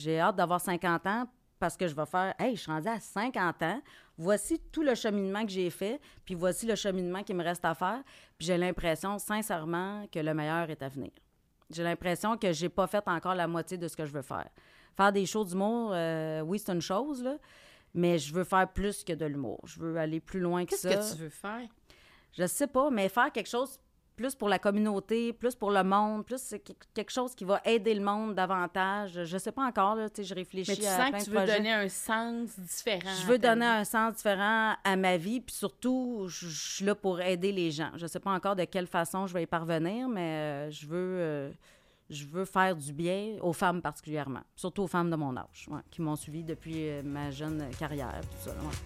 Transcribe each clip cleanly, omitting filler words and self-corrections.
J'ai hâte d'avoir 50 ans parce que je vais faire « Hey, je suis rendue à 50 ans, voici tout le cheminement que j'ai fait, puis voici le cheminement qui me reste à faire. » Puis j'ai l'impression, sincèrement, que le meilleur est à venir. J'ai l'impression que j'ai pas fait encore la moitié de ce que je veux faire. Faire des shows d'humour, oui, c'est une chose, là, mais je veux faire plus que de l'humour. Je veux aller plus loin que ça. Qu'est-ce que tu veux faire? Je sais pas, mais faire quelque chose plus pour la communauté, plus pour le monde, plus c'est quelque chose qui va aider le monde davantage. Je sais pas encore, là, tu sais, je réfléchis à plein de projets. Mais tu sens que tu veux donner un sens différent. Je veux donner un sens différent à ma vie, puis surtout, je suis là pour aider les gens. Je sais pas encore de quelle façon je vais y parvenir, mais je veux faire du bien aux femmes particulièrement, surtout aux femmes de mon âge, ouais, qui m'ont suivi depuis ma jeune carrière, tout ça. Ouais.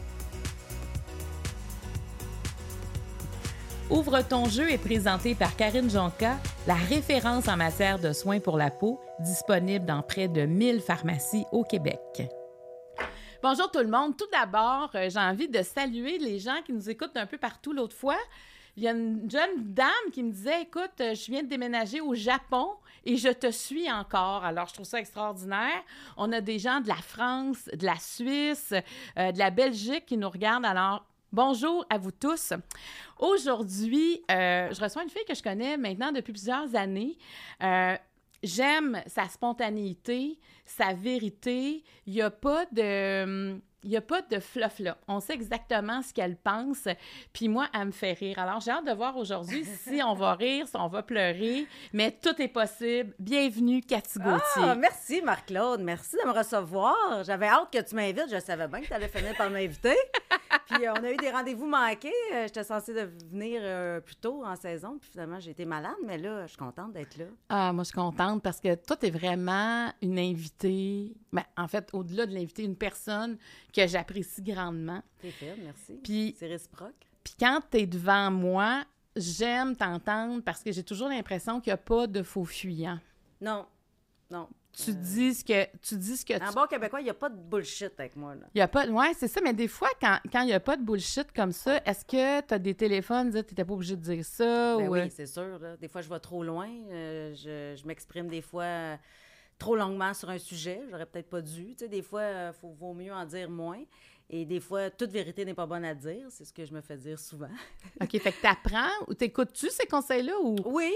Ouvre ton jeu est présenté par Karine Jonca, la référence en matière de soins pour la peau, disponible dans près de 1000 pharmacies au Québec. Bonjour tout le monde. Tout d'abord, j'ai envie de saluer les gens qui nous écoutent un peu partout. L'autre fois, il y a une jeune dame qui me disait « Écoute, je viens de déménager au Japon et je te suis encore. » Alors, je trouve ça extraordinaire. On a des gens de la France, de la Suisse, de la Belgique qui nous regardent. Alors, bonjour à vous tous. Aujourd'hui, je reçois une fille que je connais maintenant depuis plusieurs années. J'aime sa spontanéité, sa vérité. Il n'y a pas de fluff là. On sait exactement ce qu'elle pense. Puis moi, elle me fait rire. Alors, j'ai hâte de voir aujourd'hui si on va rire, si on va pleurer. Mais tout est possible. Bienvenue, Cathy Gauthier. Ah, merci, Marc-Claude. Merci de me recevoir. J'avais hâte que tu m'invites. Je savais bien que tu allais finir par m'inviter. Puis on a eu des rendez-vous manqués. J'étais censée venir plus tôt en saison. Puis finalement, j'ai été malade. Mais là, je suis contente d'être là. Ah, moi, je suis contente parce que toi, tu es vraiment une invitée. Ben, en fait, au-delà de l'invitée, une personne que j'apprécie grandement. T'es fine, merci. Puis, c'est réciproque. Puis quand tu es devant moi, j'aime t'entendre parce que j'ai toujours l'impression qu'il n'y a pas de faux fuyants. Non. Tu dis ce que En bon québécois, il n'y a pas de bullshit avec moi, là. Il y a pas... Oui, c'est ça, mais des fois, quand il n'y a pas de bullshit comme ça, est-ce que tu as des téléphones, tu n'étais pas obligé de dire ça? Ben ou... oui, c'est sûr, là. Des fois, je vais trop loin. Je m'exprime des fois trop longuement sur un sujet. J'aurais peut-être pas dû. Tu sais, des fois, vaut mieux en dire moins. Et des fois, toute vérité n'est pas bonne à dire. C'est ce que je me fais dire souvent. OK, fait que t'apprends ou t'écoutes-tu ces conseils-là? Ou... Oui.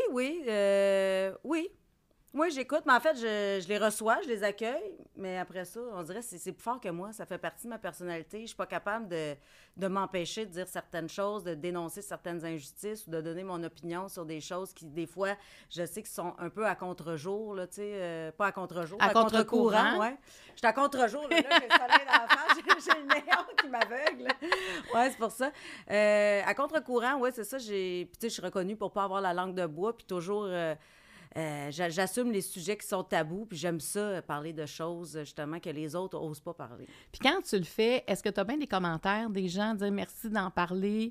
Oui, j'écoute, mais en fait, je les reçois, je les accueille, mais après ça, on dirait que c'est plus fort que moi. Ça fait partie de ma personnalité. Je suis pas capable de m'empêcher de dire certaines choses, de dénoncer certaines injustices ou de donner mon opinion sur des choses qui, des fois, je sais qui sont un peu à contre-jour, là, tu sais, pas à contre-jour, à contre-courant, ouais. Je suis à contre-jour, là, j'ai le soleil dans la face, j'ai le néon qui m'aveugle. Ouais, c'est pour ça. À contre-courant, ouais, c'est ça, puis tu sais, je suis reconnue pour pas avoir la langue de bois, puis toujours... j'assume les sujets qui sont tabous, puis j'aime ça, parler de choses, justement, que les autres n'osent pas parler. Puis quand tu le fais, est-ce que tu as bien des commentaires des gens dire merci d'en parler?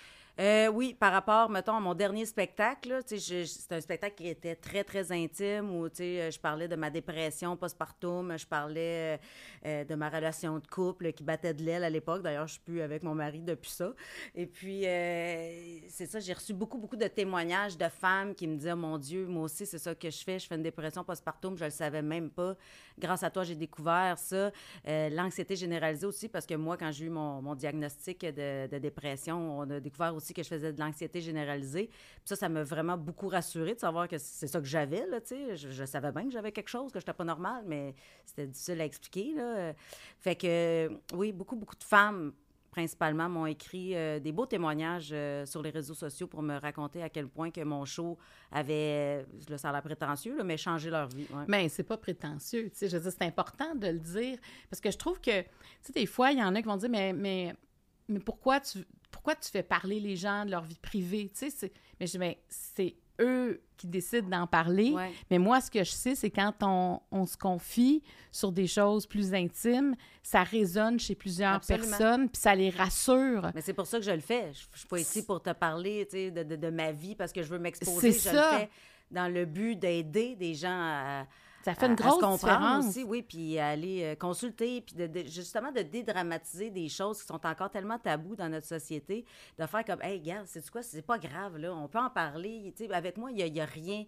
Oui, par rapport, mettons, à mon dernier spectacle, là, c'est un spectacle qui était très, très intime où, je parlais de ma dépression postpartum, je parlais de ma relation de couple qui battait de l'aile à l'époque. D'ailleurs, je suis plus avec mon mari depuis ça. Et puis, c'est ça, j'ai reçu beaucoup, beaucoup de témoignages de femmes qui me disaient « Mon Dieu, moi aussi, c'est ça que je fais une dépression postpartum, je le savais même pas. Grâce à toi, j'ai découvert ça. » L'anxiété généralisée aussi, parce que moi, quand j'ai eu mon diagnostic de dépression, on a découvert aussi que je faisais de l'anxiété généralisée. Puis ça m'a vraiment beaucoup rassurée de savoir que c'est ça que j'avais, là, tu sais. Je savais bien que j'avais quelque chose, que j'étais pas normale, mais c'était difficile à expliquer, là. Fait que, oui, beaucoup, beaucoup de femmes, principalement, m'ont écrit des beaux témoignages sur les réseaux sociaux pour me raconter à quel point que mon show avait, là, ça a l'air prétentieux, là, mais changé leur vie. Ouais. Mais c'est pas prétentieux, tu sais. Je veux dire, c'est important de le dire, parce que je trouve que, tu sais, des fois, il y en a qui vont dire, mais pourquoi tu fais parler les gens de leur vie privée? Tu sais, mais je dis, ben, c'est eux qui décident d'en parler. Ouais. Mais moi, ce que je sais, c'est quand on se confie sur des choses plus intimes, ça résonne chez plusieurs personnes, puis ça les rassure. Mais c'est pour ça que je le fais. Je suis pas ici pour te parler, tu sais, de ma vie parce que je veux m'exposer. C'est je ça. le fais dans le but d'aider des gens à ça fait une grosse différence aussi, oui, puis à aller consulter, puis justement de dédramatiser des choses qui sont encore tellement tabous dans notre société, de faire comme, hey, regarde, c'est quoi, c'est pas grave, là, on peut en parler, tu sais, avec moi, il y a rien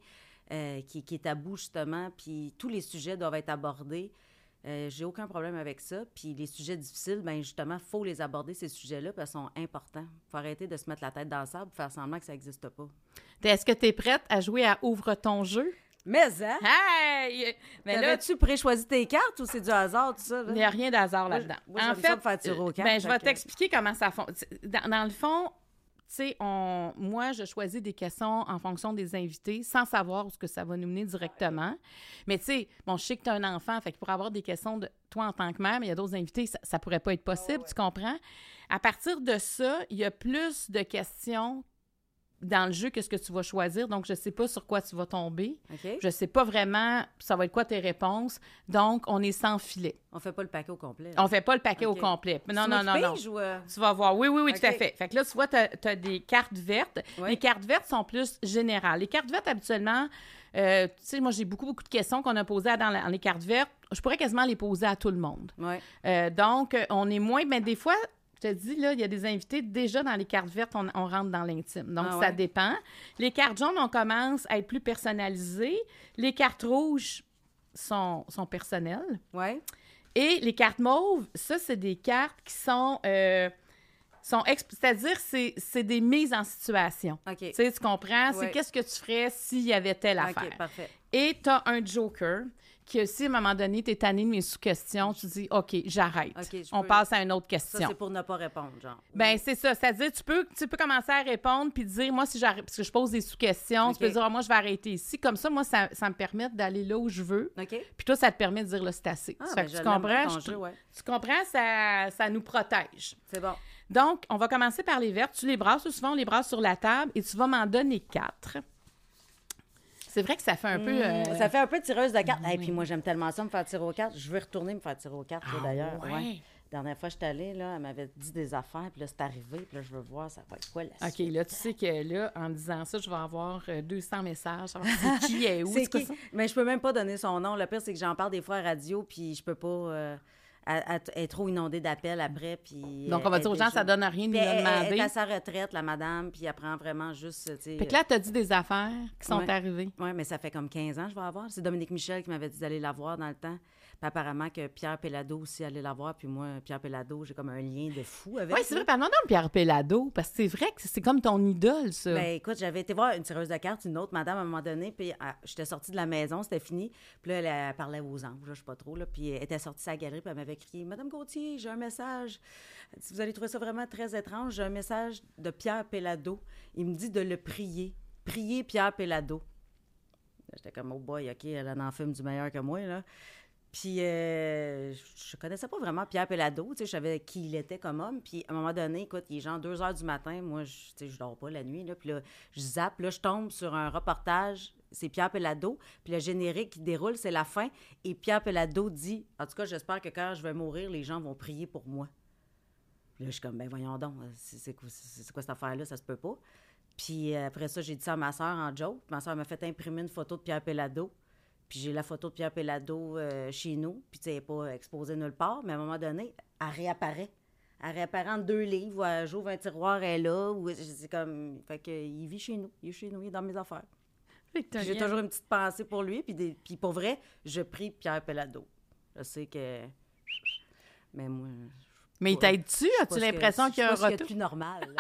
qui est tabou, justement, puis tous les sujets doivent être abordés. J'ai aucun problème avec ça. Puis les sujets difficiles, bien justement, il faut les aborder, ces sujets-là, parce qu'ils sont importants. Il faut arrêter de se mettre la tête dans le sable pour faire semblant que ça n'existe pas. Est-ce que tu es prête à jouer à Ouvre ton jeu? Mais hein? Hey! Mais là, tu pré-choisi tes cartes ou c'est du hasard, tout ça? Là? Il n'y a rien d'hasard là-dedans. Moi, en fait, faire tirer aux cartes, je vais t'expliquer comment ça fonctionne. Dans le fond, tu sais, moi, je choisis des questions en fonction des invités sans savoir où ce que ça va nous mener directement. Mais tu sais, bon, je sais que tu as un enfant, fait que pour avoir des questions de toi en tant que mère, mais il y a d'autres invités, ça ne pourrait pas être possible, tu comprends? À partir de ça, il y a plus de questions dans le jeu que ce que tu vas choisir. Donc, je ne sais pas sur quoi tu vas tomber. Okay. Je ne sais pas vraiment ça va être quoi tes réponses. Donc, on est sans filet. On ne fait pas le paquet au complet. On ne fait pas le paquet au complet. Non. Tu vas voir. Oui, okay. Tout à fait. Fait que là, tu vois, tu as des cartes vertes. Oui. Les cartes vertes sont plus générales. Les cartes vertes, habituellement, tu sais, moi, j'ai beaucoup de questions qu'on a posées dans les cartes vertes. Je pourrais quasiment les poser à tout le monde. Oui. Donc, on est moins... Mais des fois... Je te dis, là, il y a des invités, déjà dans les cartes vertes, on rentre dans l'intime. Donc, ça dépend. Les cartes jaunes, on commence à être plus personnalisées. Les cartes rouges sont personnelles. Oui. Et les cartes mauves, ça, c'est des cartes qui sont c'est-à-dire, c'est des mises en situation. OK. Tu sais, tu comprends? Oui. C'est qu'est-ce que tu ferais s'il y avait telle affaire. OK, parfait. Et tu as un joker qui, si à un moment donné, tu es tanné de mes sous-questions, tu dis, OK, j'arrête. Okay, on passe à une autre question. Ça, c'est pour ne pas répondre, genre. Bien, c'est ça. C'est-à-dire, tu peux commencer à répondre puis dire, moi, si j'arrête, parce que je pose des sous-questions, tu peux dire, moi, je vais arrêter ici. Comme ça, moi, ça me permet d'aller là où je veux. OK. Puis toi, ça te permet de dire, là, c'est assez. Ben, tu comprends? Tu comprends? Ça nous protège. C'est bon. Donc, on va commencer par les vertes. Tu les brasses, souvent, on les brasse sur la table et tu vas m'en donner 4. C'est vrai que ça fait un peu... Ça fait un peu tireuse de cartes. Et puis moi, j'aime tellement ça, me faire tirer aux cartes. Je veux retourner me faire tirer aux cartes, d'ailleurs. Ouais. La dernière fois que je suis allée, là, elle m'avait dit des affaires, puis là, c'est arrivé, puis là, je veux voir, ça va être quoi, la suite. OK, là, tu sais que là, en disant ça, je vais avoir 200 messages. C'est qui est où? C'est qui? Mais je peux même pas donner son nom. Le pire, c'est que j'en parle des fois à la radio, puis je peux pas... Elle est trop inondée d'appels après, puis... Donc, on va dire aux gens, ça donne rien de lui demander. Elle est à sa retraite, la madame, puis elle prend vraiment juste, tu sais... Fait que là, tu as dit des affaires qui sont arrivées. Oui, mais ça fait comme 15 ans que je vais la voir. C'est Dominique Michel qui m'avait dit d'aller la voir dans le temps. Puis apparemment que Pierre Pellado aussi allait la voir, puis moi, Pierre Pellado, j'ai comme un lien de fou avec. Oui, c'est vrai, parlons de Pierre Pellado, parce que c'est vrai que c'est comme ton idole, ça. Ben écoute, j'avais été voir une tireuse de cartes, une autre madame, à un moment donné, puis j'étais sortie de la maison, c'était fini, puis là, elle parlait aux anges, je sais pas trop, là, puis elle était sortie de sa galerie, puis elle m'avait crié « Madame Gauthier, j'ai un message. Si vous allez trouver ça vraiment très étrange, j'ai un message de Pierre Pellado. Il me dit de le prier. Priez Pierre Pellado. » J'étais comme « Oh boy, OK, elle en fume du meilleur que moi, là. » Puis, je connaissais pas vraiment Pierre Pellado, tu sais, je savais qui il était comme homme. Puis, à un moment donné, écoute, il est genre 2 heures du matin, moi, je dors pas la nuit, là. Puis là, je zappe, là, je tombe sur un reportage, c'est Pierre Pellado. Puis le générique qui déroule, c'est la fin. Et Pierre Pellado dit, en tout cas, j'espère que quand je vais mourir, les gens vont prier pour moi. Puis là, je suis comme, ben voyons donc, c'est quoi cette affaire-là, ça se peut pas. Puis après ça, j'ai dit ça à ma soeur en joke. Ma soeur m'a fait imprimer une photo de Pierre Pellado. Puis j'ai la photo de Pierre Pellado chez nous. Puis tu sais, elle n'est pas exposée nulle part. Mais à un moment donné, elle réapparaît. Elle réapparaît en 2 livres. J'ouvre un tiroir, elle est là. C'est comme... Fait qu'il vit chez nous. Il est chez nous, il est dans mes affaires. J'ai toujours une petite pensée pour lui. Puis pour vrai, je prie Pierre Pellado. Je sais que... Mais moi... Mais il t'aide-tu? As-tu l'impression qu'il y a un retour? C'est plus normal.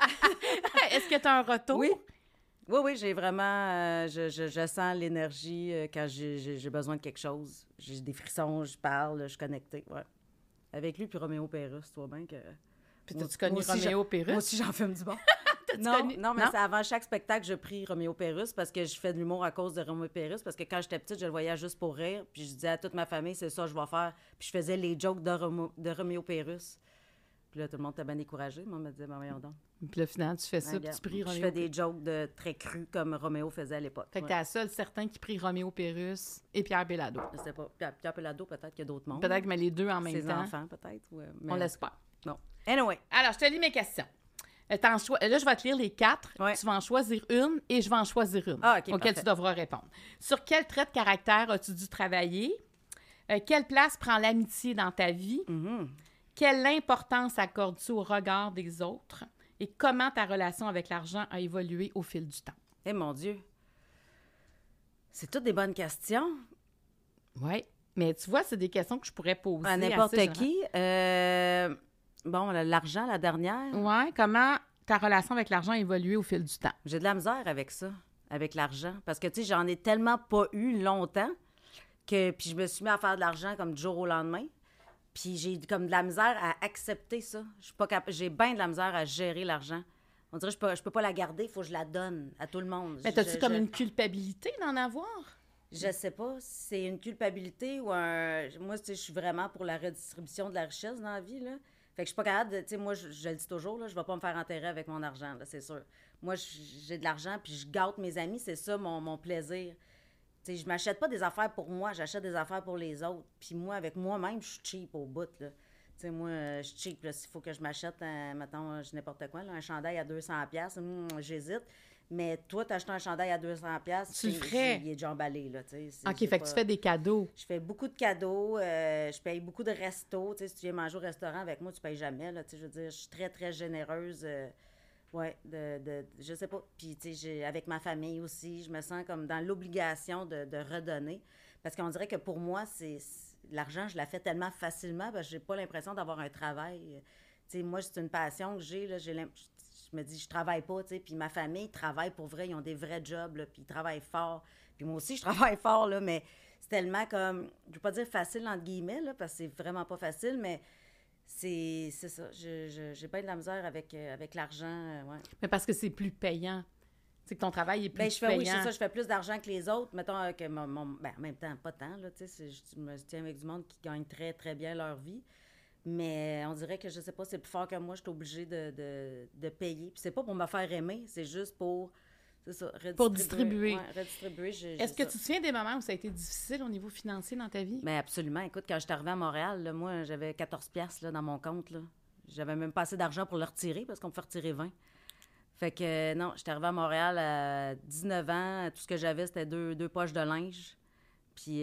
Est-ce que tu as un retour? Oui, j'ai vraiment... je sens l'énergie quand j'ai besoin de quelque chose. J'ai des frissons, je parle, je suis connectée, ouais. Avec lui, puis Roméo Pérus, tu vois bien que... Puis t'as-tu connu Roméo Pérus? Moi aussi, j'en fume du bon. Non, mais c'est avant chaque spectacle, je prie Roméo Pérus parce que je fais de l'humour à cause de Roméo Pérus, parce que quand j'étais petite, je le voyais juste pour rire, puis je disais à toute ma famille, c'est ça que je vais faire. Puis je faisais les jokes de Roméo Pérus. Puis là, tout le monde était bien découragé. Moi, on me disait, ben voyons donc. Puis là, finalement, tu fais ça, puis tu pries Roméo. Je fais des jokes très crus comme Roméo faisait à l'époque. Fait que t'es la seule certaine qui prie Roméo Pérus et Pierre Pellado. Je sais pas. Pierre Pellado, peut-être qu'il y a d'autres mondes. Peut-être, mais les deux en même temps. Ses enfants, peut-être. Ouais, mais... On l'espère. Bon. Anyway. Alors, je te lis mes questions. Là, je vais te lire les 4. Ouais. Tu vas en choisir une et je vais en choisir une auquel tu devras répondre. Sur quel trait de caractère as-tu dû travailler? Quelle place prend l'amitié dans ta vie? Mm-hmm. Quelle importance accordes-tu au regard des autres? Et comment ta relation avec l'argent a évolué au fil du temps? Eh mon Dieu! C'est toutes des bonnes questions. Oui, mais tu vois, c'est des questions que je pourrais poser à n'importe qui. Bon, l'argent, la dernière. Oui, comment ta relation avec l'argent a évolué au fil du temps? J'ai de la misère avec ça, avec l'argent. Parce que, tu sais, j'en ai tellement pas eu longtemps que... Puis je me suis mis à faire de l'argent comme du jour au lendemain. Puis j'ai comme de la misère à accepter ça. Je suis pas j'ai bien de la misère à gérer l'argent. On dirait que je peux pas la garder, il faut que je la donne à tout le monde. Mais t'as-tu comme une culpabilité d'en avoir? Je sais pas si c'est une culpabilité ou un... Moi, tu sais, je suis vraiment pour la redistribution de la richesse dans la vie, là. Fait que je suis pas capable de... Tu sais, moi, je le dis toujours, là, je vais pas me faire enterrer avec mon argent, là, c'est sûr. Moi, j'ai de l'argent, puis je gâte mes amis, c'est ça mon plaisir. Tu sais, je m'achète pas des affaires pour moi, j'achète des affaires pour les autres. Puis moi, avec moi-même, je suis cheap au bout, là. Tu sais, moi, je suis cheap, là. S'il faut que je m'achète, mettons, n'importe quoi, là, un chandail à 200$, j'hésite. Mais toi, t'achètes un chandail à 200$, tu le ferais. Il est déjà emballé, là, tu sais. OK, fait que tu fais des cadeaux. Je fais beaucoup de cadeaux, je paye beaucoup de restos. Tu sais, si tu viens manger au restaurant avec moi, tu payes jamais, là, tu sais, je veux dire, je suis très, très généreuse, ouais, je sais pas. Puis, tu sais, avec ma famille aussi, je me sens comme dans l'obligation de redonner. Parce qu'on dirait que pour moi, l'argent, je la fais tellement facilement parce que j'ai pas l'impression d'avoir un travail. Tu sais, moi, c'est une passion que j'ai, là, je me dis, je travaille pas, tu sais, puis ma famille travaille pour vrai, ils ont des vrais jobs, là, puis ils travaillent fort. Puis moi aussi, je travaille fort, là, mais c'est tellement comme, je veux pas dire facile, entre guillemets, là, parce que c'est vraiment pas facile, mais c'est ça. J'ai pas de la misère avec l'argent, ouais. Mais parce que c'est plus payant. C'est que ton travail est plus payant. Oui, c'est ça, je fais plus d'argent que les autres. Mettons que en même temps, pas tant, là, tu sais, je me tiens avec du monde qui gagne très, très bien leur vie. Mais on dirait que, je sais pas, c'est plus fort que moi, je suis obligée de payer. Puis c'est pas pour me faire aimer, c'est juste pour, c'est ça, redistribuer. Pour distribuer. Ouais, redistribuer. Est-ce que tu te souviens des moments où ça a été difficile au niveau financier dans ta vie? Bien, absolument. Écoute, quand je suis arrivée à Montréal, là, moi, j'avais 14$ là, dans mon compte, là. J'avais même pas assez d'argent pour le retirer, parce qu'on me fait retirer 20. Fait que, non, j'étais arrivée à Montréal à 19 ans. Tout ce que j'avais, c'était deux poches de linge. Puis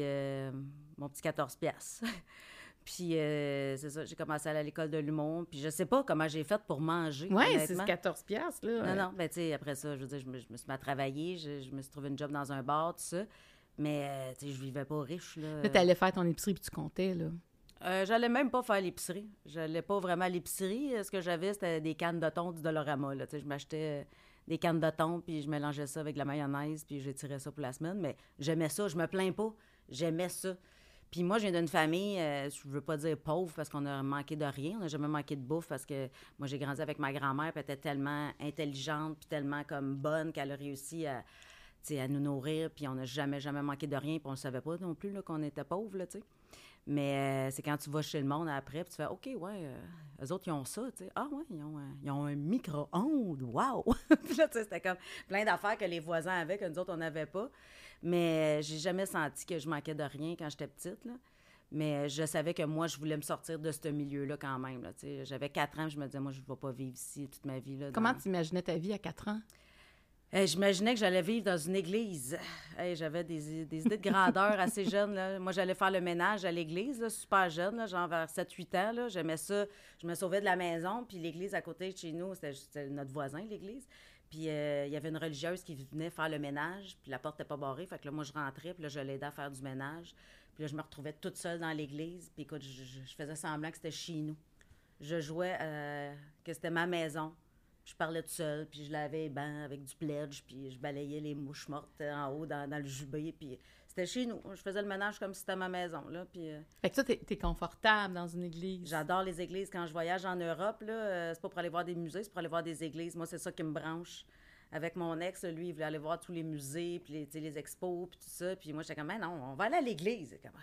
mon petit 14$. Puis, c'est ça, j'ai commencé à aller à l'école de l'humour. Puis, je sais pas comment j'ai fait pour manger. Oui, c'est 14$, là. Non, ben, tu sais, après ça, je veux dire, je me suis mis à travailler. Je me suis trouvé une job dans un bar, tout ça. Mais, tu sais, je vivais pas riche, là. Là, t'allais faire ton épicerie puis tu comptais, là. J'allais même pas faire l'épicerie. J'allais pas vraiment à l'épicerie. Ce que j'avais, c'était des cannes de thon du Dollarama, là. Tu sais, je m'achetais des cannes de thon, puis je mélangeais ça avec de la mayonnaise, puis j'étirais ça pour la semaine. Mais j'aimais ça, je me plains pas. J'aimais ça. Puis moi, je viens d'une famille, je veux pas dire pauvre parce qu'on a manqué de rien. On n'a jamais manqué de bouffe parce que moi, j'ai grandi avec ma grand-mère, puis elle était tellement intelligente, puis tellement comme bonne qu'elle a réussi à nous nourrir, puis on n'a jamais manqué de rien, puis on ne savait pas non plus là, qu'on était pauvres, là, tu sais. Mais c'est quand tu vas chez le monde après, puis tu fais « OK, ouais, eux autres, ils ont ça, tu sais. Ah ouais, ils ont un micro-ondes, wow! » Puis là, tu sais, c'était comme plein d'affaires que les voisins avaient, que nous autres, on n'avait pas. Mais j'ai jamais senti que je manquais de rien quand j'étais petite, là. Mais je savais que moi, je voulais me sortir de ce milieu-là quand même, là, tu sais. J'avais 4 ans, je me disais « Moi, je ne vais pas vivre ici toute ma vie, là. » Comment tu imaginais ta vie à 4 ans? J'imaginais que j'allais vivre dans une église. J'avais des idées de grandeur assez jeune, là. Moi, j'allais faire le ménage à l'église, là, super jeune, là, genre vers 7-8 ans. Là. J'aimais ça. Je me sauvais de la maison, puis l'église à côté de chez nous, c'était notre voisin, l'église. Puis il y avait une religieuse qui venait faire le ménage, puis la porte n'était pas barrée. Fait que là, moi, je rentrais, puis là, je l'aidais à faire du ménage. Puis là, je me retrouvais toute seule dans l'église. Puis écoute, je faisais semblant que c'était chez nous. Je jouais que c'était ma maison. Je parlais toute seule, puis je lavais les bancs avec du pledge, puis je balayais les mouches mortes en haut dans le jubé, puis c'était chez nous. Je faisais le ménage comme si c'était ma maison, là, puis... Fait que toi, t'es confortable dans une église. J'adore les églises. Quand je voyage en Europe, là, c'est pas pour aller voir des musées, c'est pour aller voir des églises. Moi, c'est ça qui me branche. Avec mon ex, lui, il voulait aller voir tous les musées, puis les expos, puis tout ça, puis moi, j'étais comme « Mais non, on va aller à l'église. » Comme,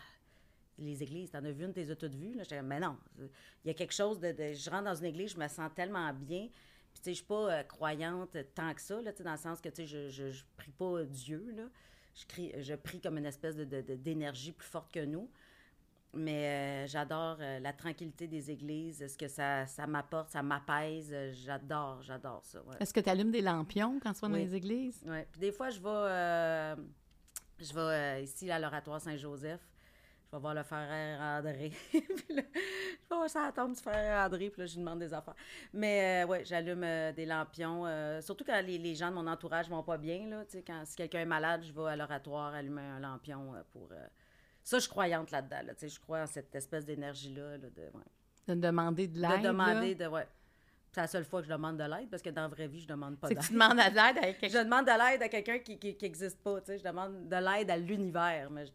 les églises, t'en as vu une, t'es toutes vues? J'étais comme « Mais non, il y a quelque chose de... Je rentre dans une église, je me sens tellement bien. » Puis, tu sais, je suis pas croyante tant que ça, là, tu sais, dans le sens que, tu sais, je prie pas Dieu, là. Je prie comme une espèce d'énergie plus forte que nous. Mais j'adore la tranquillité des églises, ce que ça m'apporte, ça m'apaise. J'adore ça, ouais. Est-ce que tu allumes des lampions quand tu vas dans les églises? Oui. Puis des fois, je vais ici à l'Oratoire Saint-Joseph. je vais voir le frère André. Puis là, je vais voir ça tombe du frère André, puis là, je lui demande des affaires. Mais ouais, j'allume des lampions. Surtout quand les gens de mon entourage vont pas bien, là. Tu sais, si quelqu'un est malade, je vais à l'oratoire allumer un lampion pour... Ça, je suis croyante là-dedans, là. Tu sais, je crois en cette espèce d'énergie-là, là, de demander de l'aide, de demander, ouais. C'est la seule fois que je demande de l'aide, parce que dans la vraie vie, je demande pas d'aide. C'est que tu demandes de l'aide à quelqu'un... Je demande de l'aide à quelqu'un qui n'existe pas, tu sais. Je demande de l'aide à l'univers, mais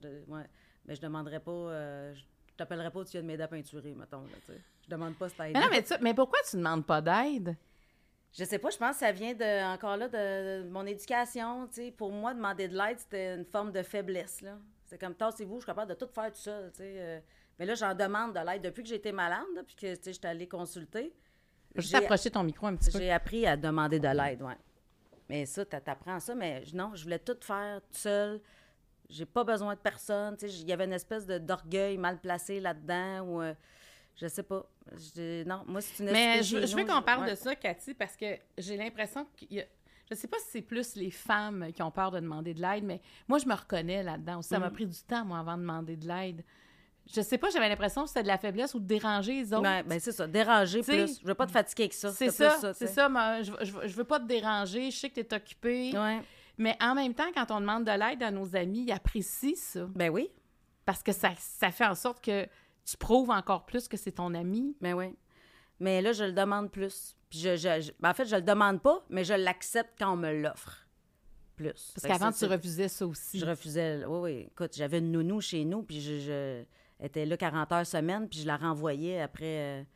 je demanderais pas... je t'appellerais pas au tu viens de m'aider à peinturer, mettons, là, tu sais. Je demande pas cette aide. Mais pourquoi tu demandes pas d'aide? Je sais pas, je pense que ça vient encore là, de mon éducation, tu sais. Pour moi, demander de l'aide, c'était une forme de faiblesse, là. C'est comme, tassez-vous, je suis capable de tout faire tout seul, tu sais. Mais là, j'en demande de l'aide. Depuis que j'ai été malade, là, puis que, tu sais, j'étais allée consulter... Juste approcher ton micro un petit peu. J'ai appris à demander de l'aide, oui. Mais ça, t'apprends ça, mais non, je voulais tout faire toute seule. J'ai pas besoin de personne. Tu sais, il y avait une espèce d'orgueil mal placé là-dedans ou je sais pas. Non, moi, c'est une Mais je veux qu'on parle de ça, Cathy, parce que j'ai l'impression qu'il y a... Je sais pas si c'est plus les femmes qui ont peur de demander de l'aide, mais moi, je me reconnais là-dedans. Ça m'a pris du temps, moi, avant de demander de l'aide. Je sais pas, j'avais l'impression que c'était de la faiblesse ou de déranger les autres. Ben c'est ça, déranger plus. Je veux pas te fatiguer avec ça. C'est ça. Moi, je veux pas te déranger. Je sais que tu es occupée. Ouais. Mais en même temps, quand on demande de l'aide à nos amis, ils apprécient ça. Ben oui. Parce que ça fait en sorte que tu prouves encore plus que c'est ton ami. Ben oui. Mais là, je le demande plus. Puis ben en fait, je le demande pas, mais je l'accepte quand on me l'offre. Plus. Parce qu'avant, tu refusais ça aussi. Je refusais. Oui. Écoute, j'avais une nounou chez nous, puis elle était là 40 heures semaine, puis je la renvoyais après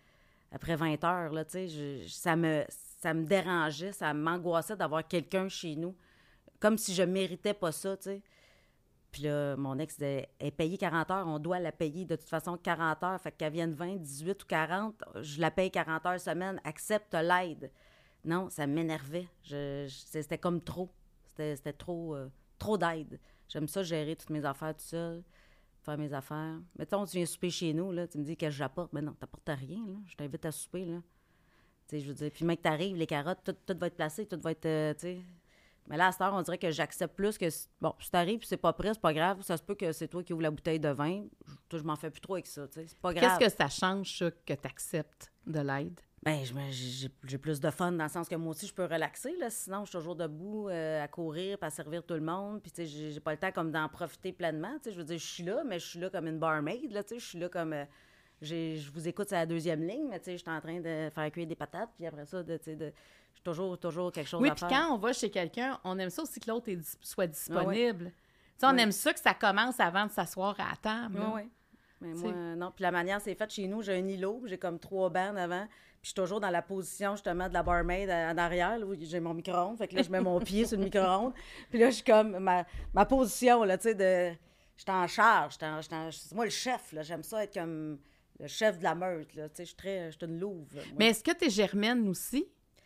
20 heures, là, tu sais. Ça me dérangeait, ça m'angoissait d'avoir quelqu'un chez nous. Comme si je méritais pas ça, tu sais. Puis là, mon ex disait, elle est payée 40 heures, on doit la payer de toute façon 40 heures, fait qu'elle vienne 20, 18 ou 40, je la paye 40 heures semaine, accepte l'aide. Non, ça m'énervait. C'était comme trop. C'était trop d'aide. J'aime ça gérer toutes mes affaires tout seul, faire mes affaires. Mettons, tu viens souper chez nous, là, tu me dis que j'apporte. Mais non, t'apportes rien, là. Je t'invite à souper, là. Tu sais, je veux dire, puis mec, t'arrives, les carottes, tout va être placé, tout va être, tu sais... Mais là, à cette heure, on dirait que j'accepte plus que... Bon, si t'arrives puis c'est pas prêt, c'est pas grave. Ça se peut que c'est toi qui ouvres la bouteille de vin. Je m'en fais plus trop avec ça, tu sais. C'est pas grave. Qu'est-ce que ça change, ça, que t'acceptes de l'aide? Bien, j'ai plus de fun dans le sens que moi aussi, je peux relaxer, là. Sinon, je suis toujours debout à courir puis à servir tout le monde. Puis, tu sais, j'ai pas le temps comme d'en profiter pleinement. Tu sais, je veux dire, je suis là, mais je suis là comme une barmaid, là, tu sais. Je suis là comme... je vous écoute, c'est la deuxième ligne, mais tu sais, je suis en train de faire cuire des patates. Puis après ça, j'ai toujours quelque chose à faire. Oui, puis quand on va chez quelqu'un, on aime ça aussi que l'autre soit disponible. Ouais. Tu sais, on aime ça que ça commence avant de s'asseoir à la table. Oui. Mais moi, non. Puis la manière c'est fait chez nous, j'ai un îlot, j'ai comme 3 bancs avant, puis je suis toujours dans la position, justement, de la barmaid en arrière, là, où j'ai mon micro-ondes. Fait que là, je mets mon pied sur le micro-ondes. Puis là, je suis comme, ma position, là, tu sais, je suis en charge. C'est moi le chef, là. J'aime ça être comme le chef de la meute, là. Tu sais, je suis une louve. Là, mais est-ce que tu es germaine aussi?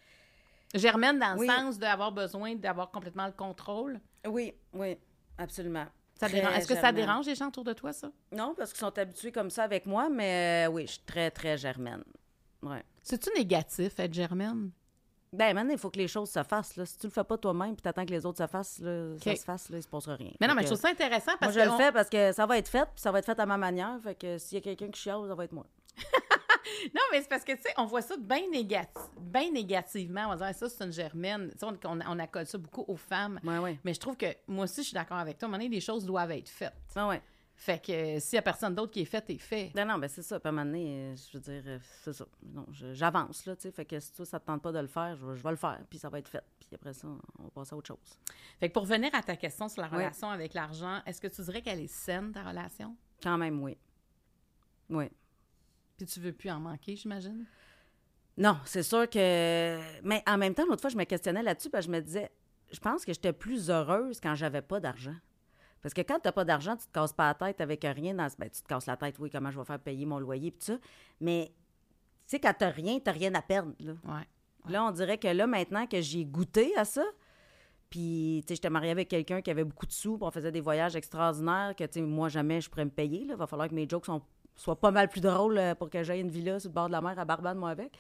Germaine dans le oui. sens d'avoir besoin d'avoir complètement le contrôle? Oui, absolument. Est-ce que ça dérange les gens autour de toi, ça? Non, parce qu'ils sont habitués comme ça avec moi, mais oui, je suis très, très germaine. Ouais. C'est-tu négatif, être germaine? Ben maintenant, il faut que les choses se fassent. Là. Si tu le fais pas toi-même puis t'attends que les autres se fassent, là, ça se fasse, là, il se passera rien. Mais non, mais je trouve ça intéressant parce moi, je le fais parce que ça va être fait, puis ça va être fait à ma manière. Fait que s'il y a quelqu'un qui chiale, ça va être moi. Non, mais c'est parce que, tu sais, on voit ça bien négativement. On va dire, ça, c'est une germaine. Tu sais, on accorde ça beaucoup aux femmes. Ouais. Mais je trouve que, moi aussi, je suis d'accord avec toi. À un moment donné, les choses doivent être faites. Ouais. Fait que s'il n'y a personne d'autre qui est fait, t'es fait. Non, ben c'est ça. Puis à un moment donné, je veux dire, c'est ça. Non, j'avance, là, tu sais. Fait que si toi, ça te tente pas de le faire, je vais le faire, puis ça va être fait. Puis après ça, on va passer à autre chose. Fait que pour revenir à ta question sur la relation avec l'argent, est-ce que tu dirais qu'elle est saine, ta relation? Quand même, oui. Oui. Puis tu veux plus en manquer, j'imagine? Non, c'est sûr que... Mais en même temps, l'autre fois, je me questionnais là-dessus, parce que je me disais, je pense que j'étais plus heureuse quand j'avais pas d'argent. Parce que quand t'as pas d'argent, tu te casses pas la tête avec rien. Ben, tu te casses la tête, oui, comment je vais faire payer mon loyer, puis tout ça. Mais, tu sais, quand t'as rien à perdre, là. Ouais. Là, on dirait que là, maintenant que j'ai goûté à ça, puis, tu sais, j'étais mariée avec quelqu'un qui avait beaucoup de sous, puis on faisait des voyages extraordinaires que, tu sais, moi, jamais je pourrais me payer, là. Il va falloir que mes jokes soient pas mal plus drôles pour que j'aille une villa sur le bord de la mer à Barbade, moi, avec.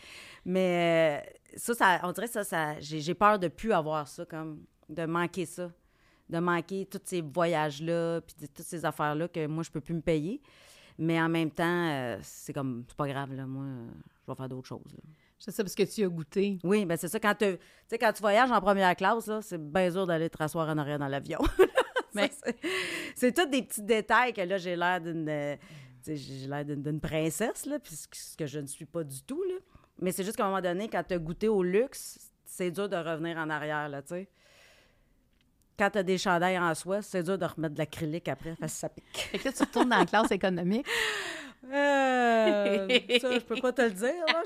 Mais ça on dirait ça j'ai peur de plus avoir ça, comme de manquer ça. de manquer tous ces voyages-là, puis toutes ces affaires-là que moi, je peux plus me payer. Mais en même temps, c'est pas grave, là. Moi, je vais faire d'autres choses, là. Je sais, parce que tu as goûté. Oui, bien c'est ça. Quand tu voyages en première classe, là, c'est bien dur d'aller te rasseoir en arrière dans l'avion. Mais c'est tous des petits détails que là, j'ai l'air d'une princesse, là, puis ce que je ne suis pas du tout, là. Mais c'est juste qu'à un moment donné, quand tu as goûté au luxe, c'est dur de revenir en arrière, là, tu sais. Quand tu as des chandails en soie, c'est dur de remettre de l'acrylique après, parce que ça pique. Fait que là, tu retournes dans la classe économique. Ça, je peux pas te le dire, là.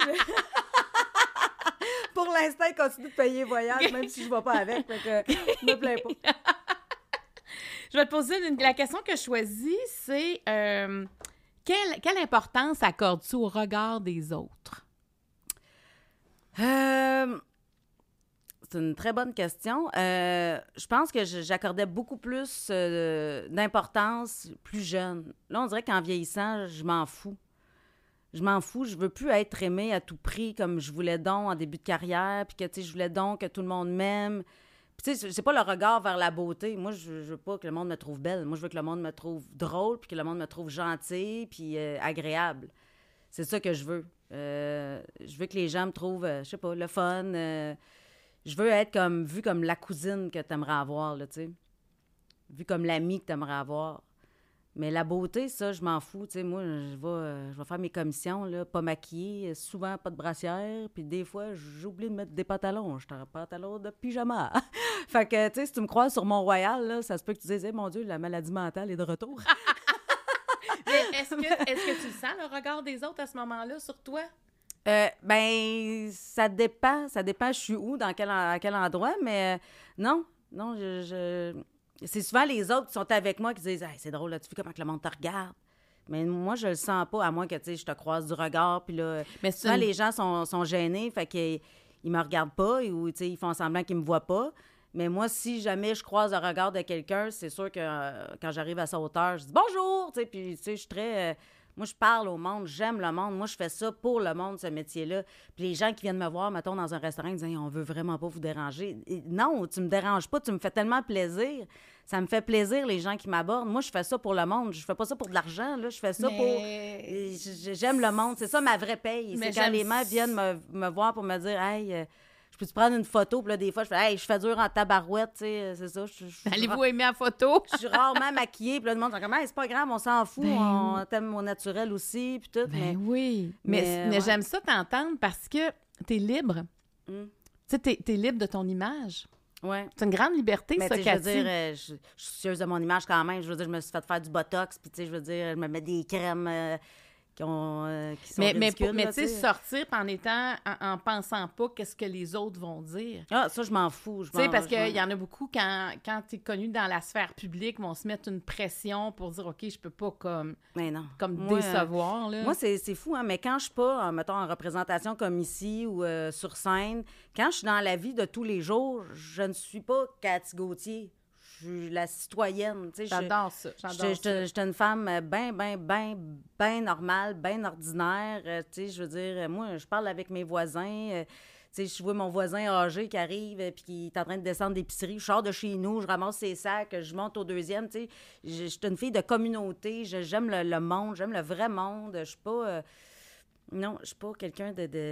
Pour l'instant, il continue de payer voyage, même si je ne vais pas avec, fait que je me plains pas. Je vais te poser la question que je choisis, c'est quelle importance accordes-tu au regard des autres? C'est une très bonne question. Je pense que j'accordais beaucoup plus d'importance plus jeune. Là, on dirait qu'en vieillissant, je m'en fous. Je m'en fous. Je veux plus être aimée à tout prix comme je voulais donc en début de carrière, puis que, tu sais, je voulais donc que tout le monde m'aime. Puis, tu sais, c'est pas le regard vers la beauté. Moi, je veux pas que le monde me trouve belle. Moi, je veux que le monde me trouve drôle, puis que le monde me trouve gentille, puis agréable. C'est ça que je veux. Je veux que les gens me trouvent, je sais pas, le fun. Je veux être vue comme la cousine que t'aimerais avoir, là, tu sais. Vue comme l'amie que t'aimerais avoir. Mais la beauté, ça, je m'en fous. Tu sais, moi, je vais faire mes commissions, là, pas maquillée, souvent pas de brassière, puis des fois, j'oublie de mettre des pantalons. Je suis en pantalon de pyjama. Fait que, tu sais, si tu me croises sur Mont-Royal, là, ça se peut que tu dises, mon Dieu, la maladie mentale est de retour. Mais est-ce que tu le sens, le regard des autres à ce moment-là, sur toi? Ben, ça dépend. Ça dépend, je suis où, à quel endroit, mais non, c'est souvent les autres qui sont avec moi qui disent hey, « c'est drôle, là, tu vois comment que le monde te regarde? » Mais moi, je le sens pas, à moins que, tu sais, je te croise du regard, puis là, mais souvent, les gens sont gênés, fait qu'ils me regardent pas, ou, tu sais, ils font semblant qu'ils me voient pas. Mais moi, si jamais je croise le regard de quelqu'un, c'est sûr que quand j'arrive à sa hauteur, je dis « bonjour », tu sais, puis, tu sais, je suis très... moi, je parle au monde, j'aime le monde. Moi, je fais ça pour le monde, ce métier-là. Puis les gens qui viennent me voir, mettons, dans un restaurant, ils disent hey, « on veut vraiment pas vous déranger. » Non, tu me déranges pas, tu me fais tellement plaisir. Ça me fait plaisir, les gens qui m'abordent. Moi, je fais ça pour le monde. Je fais pas ça pour de l'argent, là. Je fais ça pour... J'aime le monde. C'est ça, ma vraie paye. C'est quand les gens viennent me voir pour me dire « Hey... je peux te prendre une photo? » Puis là, des fois, je fais « Hey, je fais dur en tabarouette, tu sais, c'est ça. » Allez-vous aimer la photo? Je suis rarement maquillée. Puis là, le monde dit comme « Hey, c'est pas grave, on s'en fout. On t'aime au naturel aussi. » Puis tout. Ben oui. Mais j'aime ça t'entendre parce que t'es libre. Tu sais, t'es libre de ton image. Ouais. C'est une grande liberté, ça, Cathy. Je veux dire, je suis sûre de mon image quand même. Je veux dire, je me suis fait faire du botox. Puis, tu sais, je veux dire, je me mets des crèmes... qui sont ridicules. Mais tu sais, sortir en pensant pas qu'est-ce que les autres vont dire. Ah, ça, je m'en fous. Tu sais, parce qu'il y en a beaucoup, quand tu es connu dans la sphère publique, vont se mettre une pression pour dire, OK, je peux pas comme décevoir. Là. Moi, c'est fou, hein, mais quand je suis pas, mettons, en représentation comme ici ou sur scène, quand je suis dans la vie de tous les jours, je ne suis pas Cathy Gauthier. Je suis la citoyenne. J'adore ça. J'étais une femme bien normale, bien ordinaire. Je veux dire, moi, je parle avec mes voisins. Je vois mon voisin âgé qui arrive et qui est en train de descendre d'épicerie. Je sors de chez nous, je ramasse ses sacs, je monte au deuxième. Je suis une fille de communauté. J'aime le monde, j'aime le vrai monde. Je suis pas... non, je suis pas quelqu'un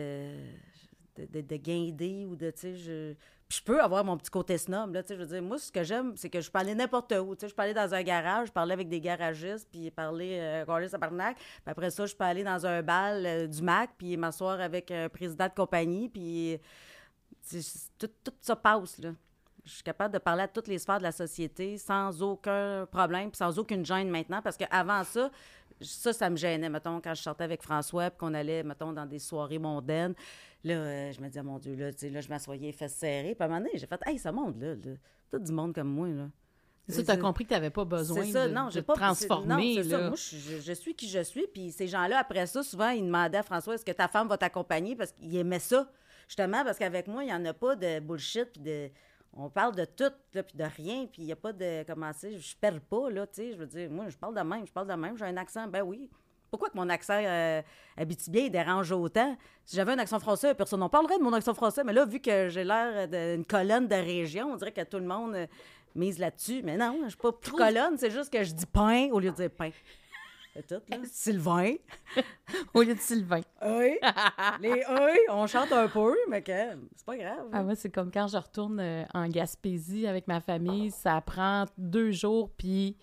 de guindé ou de... Puis je peux avoir mon petit côté snob, là, tu sais, je veux dire, moi, ce que j'aime, c'est que je peux aller n'importe où, tu sais, je peux aller dans un garage, parler avec des garagistes, puis parler tabarnak, puis après ça, je peux aller dans un bal du MAC, puis m'asseoir avec un président de compagnie, puis tout ça passe, là. Je suis capable de parler à toutes les sphères de la société sans aucun problème, puis sans aucune gêne maintenant, parce qu'avant ça me gênait, mettons, quand je sortais avec François, puis qu'on allait, mettons, dans des soirées mondaines. Là, je me disais, mon Dieu, là, tu sais, là, je m'assoyais, fesses serrées. Puis à un moment donné, j'ai fait, hey, ce monde-là, tout du monde comme moi, là. C'est ça, tu as compris que tu n'avais pas besoin de te transformer. Non, c'est là. Ça. Moi, je suis qui je suis. Puis ces gens-là, après ça, souvent, ils demandaient à François, est-ce que ta femme va t'accompagner? Parce qu'il aimait ça. Justement, parce qu'avec moi, il n'y en a pas de bullshit, puis de... On parle de tout, là, puis de rien, puis il n'y a pas de... Comment c'est? Je perds pas, là, tu sais. Je veux dire, moi, je parle de même. J'ai un accent, ben oui. Pourquoi que mon accent abitibien dérange autant? Si j'avais un accent français, personne n'en parlerait de mon accent français. Mais là, vu que j'ai l'air d'une colonne de région, on dirait que tout le monde mise là-dessus. Mais non, je suis pas plus colonne, c'est juste que je dis pain au lieu de dire pain. C'est tout, là. Sylvain. Au lieu de Sylvain. Oui. Les on chante un peu, mais c'est pas grave. Ah, moi, c'est comme quand je retourne en Gaspésie avec ma famille, ça prend 2 jours, puis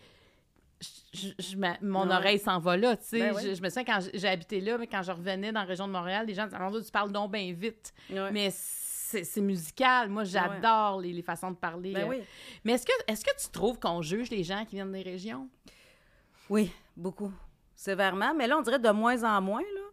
mon oreille s'en va là, tu sais. Ben oui. Je me souviens, quand j'ai habité là, mais quand je revenais dans la région de Montréal, les gens disaient « Ah, tu parles donc bien vite. Ouais. Mais c'est musical. Moi, j'adore les façons de parler. Ben oui. Mais est-ce que tu trouves qu'on juge les gens qui viennent des régions? Oui, beaucoup. Sévèrement. Mais là, on dirait de moins en moins, là.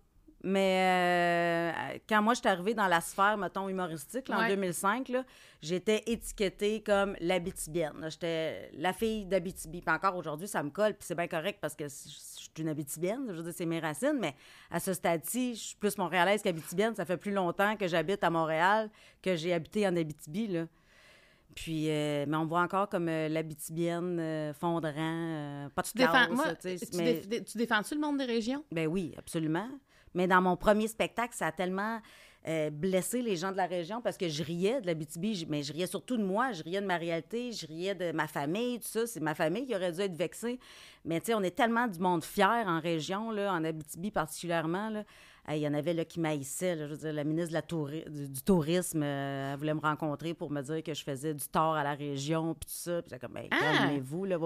Mais quand moi, je suis arrivée dans la sphère, mettons, humoristique, là, en 2005, là, j'étais étiquetée comme l'Abitibienne. Là. J'étais la fille d'Abitibi. Puis encore aujourd'hui, ça me colle, puis c'est bien correct parce que je suis une Abitibienne. Je veux dire, c'est mes racines. Mais à ce stade-ci, je suis plus montréalaise qu'Abitibienne. Ça fait plus longtemps que j'habite à Montréal que j'ai habité en Abitibi, là. Puis, mais on me voit encore comme l'Abitibienne, fondrant, pas de classe. Tu défends-tu le monde des régions? Ben oui, absolument. Mais dans mon premier spectacle, ça a tellement blessé les gens de la région parce que je riais de l'Abitibi, mais je riais surtout de moi, je riais de ma réalité, je riais de ma famille, tout ça. C'est ma famille qui aurait dû être vexée. Mais tu sais, on est tellement du monde fier en région, là, en Abitibi particulièrement, là. Il y en avait là, qui m'haïssaient. Là, je veux dire, la ministre du Tourisme, elle voulait me rencontrer pour me dire que je faisais du tort à la région, puis tout ça. Puis c'est comme, ben, calmez-vous, là,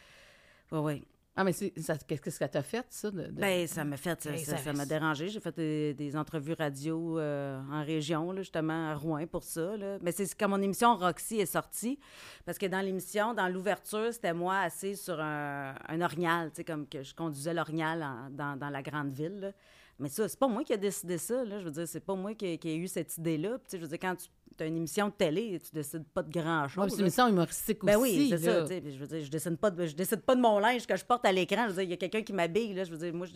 ouais. Ah, mais qu'est-ce que ça t'a fait, ça? Bien, ça m'a fait, ça m'a dérangé. J'ai fait des entrevues radio en région, là, justement, à Rouen pour ça. Là. Mais c'est quand mon émission Roxy est sortie, parce que dans l'émission, dans l'ouverture, c'était moi assise sur un orignal, tu sais, comme que je conduisais l'orignal dans la grande ville, là. Mais ça, c'est pas moi qui ai décidé ça, là. Je veux dire, c'est pas moi qui ai eu cette idée-là. Puis, tu sais, je veux dire, quand tu as une émission de télé, tu décides pas de grand-chose. Ouais, c'est une émission humoristique aussi. Ben oui, c'est ça, tu sais. Je veux dire, je décide pas de mon linge que je porte à l'écran. Je veux dire, il y a quelqu'un qui m'habille, là. Je veux dire, moi,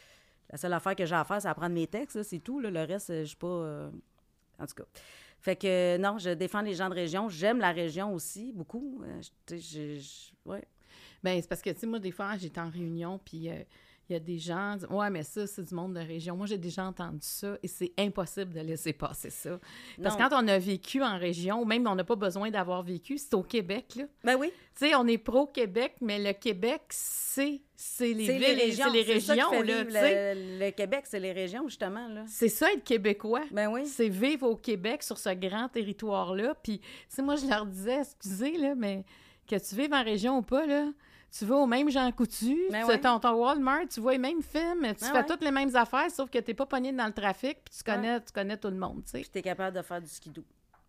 la seule affaire que j'ai à faire, c'est apprendre mes textes, là, c'est tout, là. Le reste, je suis pas... En tout cas. Fait que, non, je défends les gens de région. J'aime la région aussi, beaucoup. Tu sais, ouais. Ben c'est parce que, tu sais, moi, des fois, j'étais en réunion, puis... il y a des gens qui disent « Ouais, mais ça, c'est du monde de région. » Moi, j'ai déjà entendu ça et c'est impossible de laisser passer ça. Parce que quand on a vécu en région, même on n'a pas besoin d'avoir vécu, c'est au Québec, là. Ben oui. Tu sais, on est pro-Québec, mais le Québec, c'est les villes, c'est les régions, là, tu sais. Le Québec, c'est les régions, justement, là. C'est ça, être québécois. Ben oui. C'est vivre au Québec, sur ce grand territoire-là. Puis, tu sais, moi, je leur disais, excusez, là, mais que tu vives en région ou pas, là, tu vas au même Jean Coutu, ton Walmart, tu vois les mêmes films, tu fais toutes les mêmes affaires, sauf que t'es pas pogné dans le trafic, puis tu connais tout le monde, tu sais. Puis t'es capable de faire du skidoo.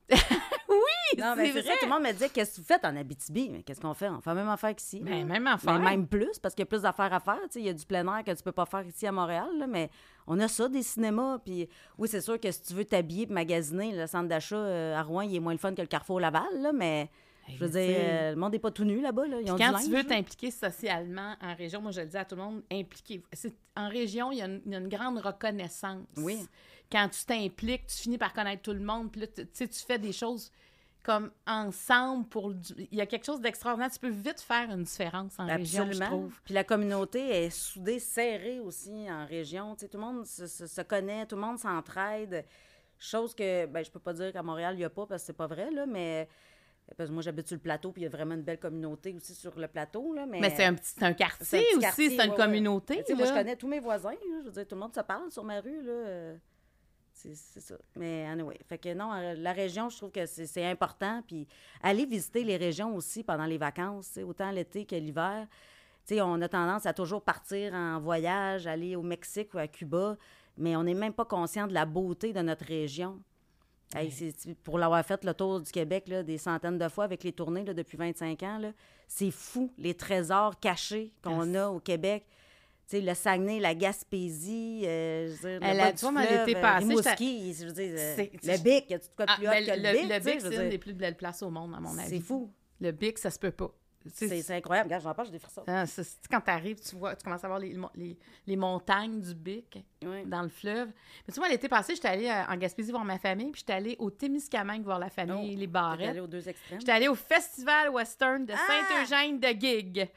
Oui, non, c'est vrai. Ça, tout le monde me disait, qu'est-ce que vous faites en Abitibi? Mais qu'est-ce qu'on fait? On fait la même affaire qu'ici. Ben, même affaire. Mais même plus, parce qu'il y a plus d'affaires à faire. Il y a du plein air que tu peux pas faire ici à Montréal, là, mais on a ça, des cinémas. Puis oui, c'est sûr que si tu veux t'habiller et magasiner, le centre d'achat à Rouen, il est moins le fun que le Carrefour Laval, là, mais... Je veux dire, le monde n'est pas tout nu là-bas. Là. Ils ont quand du linge, tu veux t'impliquer socialement en région, moi je le dis à tout le monde, impliquez-vous. En région, il y a une grande reconnaissance. Oui. Quand tu t'impliques, tu finis par connaître tout le monde. Puis là, tu fais des choses comme ensemble. Il y a quelque chose d'extraordinaire. Tu peux vite faire une différence en région, je trouve. Puis la communauté est soudée, serrée aussi en région. Tu sais, tout le monde se connaît, tout le monde s'entraide. Chose que, ben, je peux pas dire qu'à Montréal, il n'y a pas, parce que c'est pas vrai, là, mais... Parce que moi, j'habite sur le plateau, puis il y a vraiment une belle communauté aussi sur le plateau. Là, mais c'est un quartier aussi, c'est une communauté. Moi, je connais tous mes voisins. Là, je veux dire, tout le monde se parle sur ma rue. Là, c'est ça. Mais anyway, fait que non, la région, je trouve que c'est important. Puis aller visiter les régions aussi pendant les vacances, autant l'été que l'hiver. T'sais, on a tendance à toujours partir en voyage, aller au Mexique ou à Cuba, mais on n'est même pas conscient de la beauté de notre région. Hey, pour l'avoir fait le tour du Québec là, des centaines de fois avec les tournées là, depuis 25 ans, là, c'est fou, les trésors cachés qu'on a au Québec. Tu sais, le Saguenay, la Gaspésie, je veux dire, le bas du fleuve, Rimouski, je veux dire, le Bic, il y a tout quoi de plus haut que le Bic? Le Bic, c'est une des plus belles places au monde, à mon avis. C'est fou. Le Bic, ça se peut pas. C'est incroyable. Regarde, j'en parle, j'ai des frissons. Quand tu arrives, tu commences à voir les montagnes du Bic dans le fleuve. Mais tu vois, l'été passé, j'étais allée en Gaspésie voir ma famille, puis j'étais allée au Témiscamingue voir la famille, les Barrettes. J'étais allée aux deux extrêmes. J'étais allée au Festival Western de Saint-Eugène de Gig.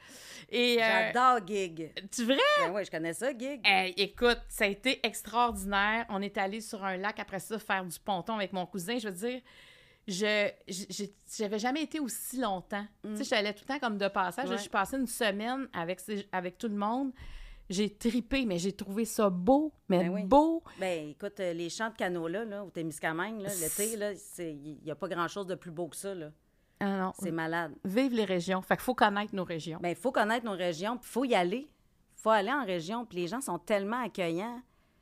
J'adore Gig. Tu vrai? Ben oui, je connais ça, Gig. Écoute, ça a été extraordinaire. On est allé sur un lac après ça faire du ponton avec mon cousin. Je veux dire, j'avais jamais été aussi longtemps. Tu sais, j'allais tout le temps comme de passage. Ouais. Je suis passée une semaine avec tout le monde. J'ai tripé, mais j'ai trouvé ça beau, mais Ben oui. beau. Ben écoute, les champs de canaux-là, là, au Témiscamingue, là, l'été, là, il n'y a pas grand-chose de plus beau que ça, là. Ah non, C'est malade. vive les régions. Fait qu'il faut connaître nos régions. Ben il faut connaître nos régions, puis il faut y aller. Il faut aller en région, puis les gens sont tellement accueillants.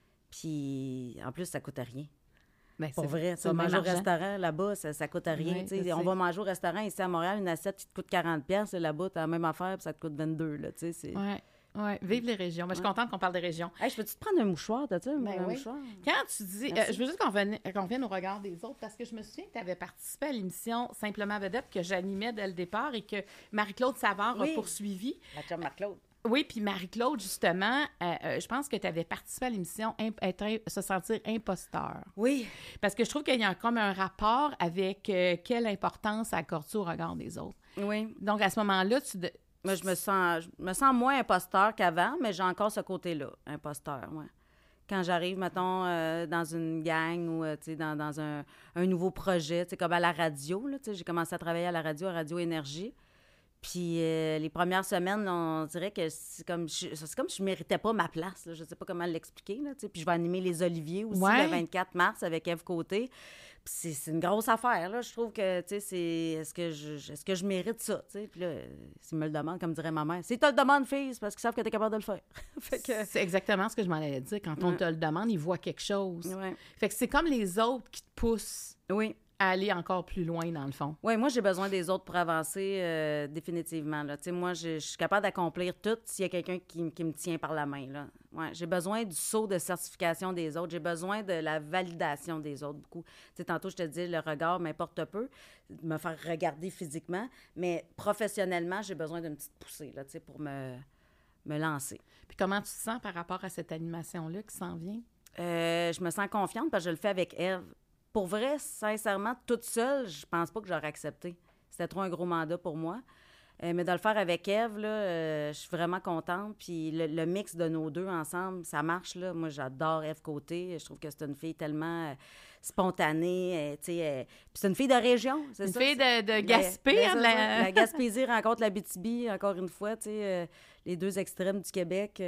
Puis en plus, ça coûte rien. Ben, Pour c'est- vrai, c'est tu vas le manger au même argent. restaurant là-bas, ça coûte rien. Oui, tu sais. je On sais. va manger au restaurant ici à Montréal, une assiette qui te coûte 40$, là-bas, t'as la même affaire, puis ça te coûte 22$. Là, tu sais, c'est... Ouais, vive les régions. Mais je suis contente qu'on parle des régions. Hey, je peux-tu te prendre un mouchoir, t'as-tu un Ben oui. mouchoir? Quand tu dis... Merci. je veux juste qu'on vienne au regard des autres, parce que je me souviens que tu avais participé à l'émission Simplement Vedette que j'animais dès le départ et que Marie-Claude Savard Oui. a poursuivi. La chum Marc-Claude. Oui, puis Marie-Claude, justement, je pense que tu avais participé à l'émission Se sentir imposteur. Oui. Parce que je trouve qu'il y a comme un rapport avec quelle importance accordes-tu au regard des autres. Oui. Donc, à ce moment-là, Moi, je me sens moins imposteur qu'avant, mais j'ai encore ce côté-là, imposteur, ouais. Quand j'arrive, mettons, dans une gang ou, tu sais, dans un nouveau projet, tu sais, comme à la radio, là, tu sais, j'ai commencé à travailler à la radio, à Radio Énergie. Puis les premières semaines, on dirait que c'est comme je méritais pas ma place, là. Je sais pas comment l'expliquer, là, tu sais. Puis je vais animer les Oliviers aussi Ouais. le 24 mars avec Ève Côté. Puis c'est une grosse affaire, là. Je trouve que, tu sais, est-ce que je mérite ça, tu sais? Puis là, s'ils me le demandent, comme dirait ma mère, si tu le demandes, fille, c'est parce qu'ils savent que tu es capable de le faire. Fait que... c'est exactement ce que je m'en allais dire. Quand on Ouais. te le demande, ils voient quelque chose. Ouais. Fait que c'est comme les autres qui te poussent Oui. à aller encore plus loin, dans le fond. Oui, moi, j'ai besoin des autres pour avancer définitivement. Là. Tu sais, moi, je suis capable d'accomplir tout s'il y a quelqu'un qui me tient par la main. Là. Ouais, j'ai besoin du saut de certification des autres. J'ai besoin de la validation des autres beaucoup. Tu sais, tantôt, je te dis, le regard m'importe peu, de me faire regarder physiquement, mais professionnellement, j'ai besoin d'une petite poussée là, tu sais, pour me lancer. Puis comment tu te sens par rapport à cette animation-là qui s'en vient? Je me sens confiante parce que je le fais avec Ève. Pour vrai, sincèrement, toute seule, je pense pas que j'aurais accepté. C'était trop un gros mandat pour moi. Mais de le faire avec Ève, là, je suis vraiment contente. Puis le mix de nos deux ensemble, ça marche, là. Moi, j'adore Ève Côté. Je trouve que c'est une fille tellement spontanée, tu sais. Puis c'est une fille de région, c'est Une ça? fille de Gaspé, hein, c'est de ça. la- La Gaspésie rencontre l'Abitibi, encore une fois, tu sais. Les deux extrêmes du Québec,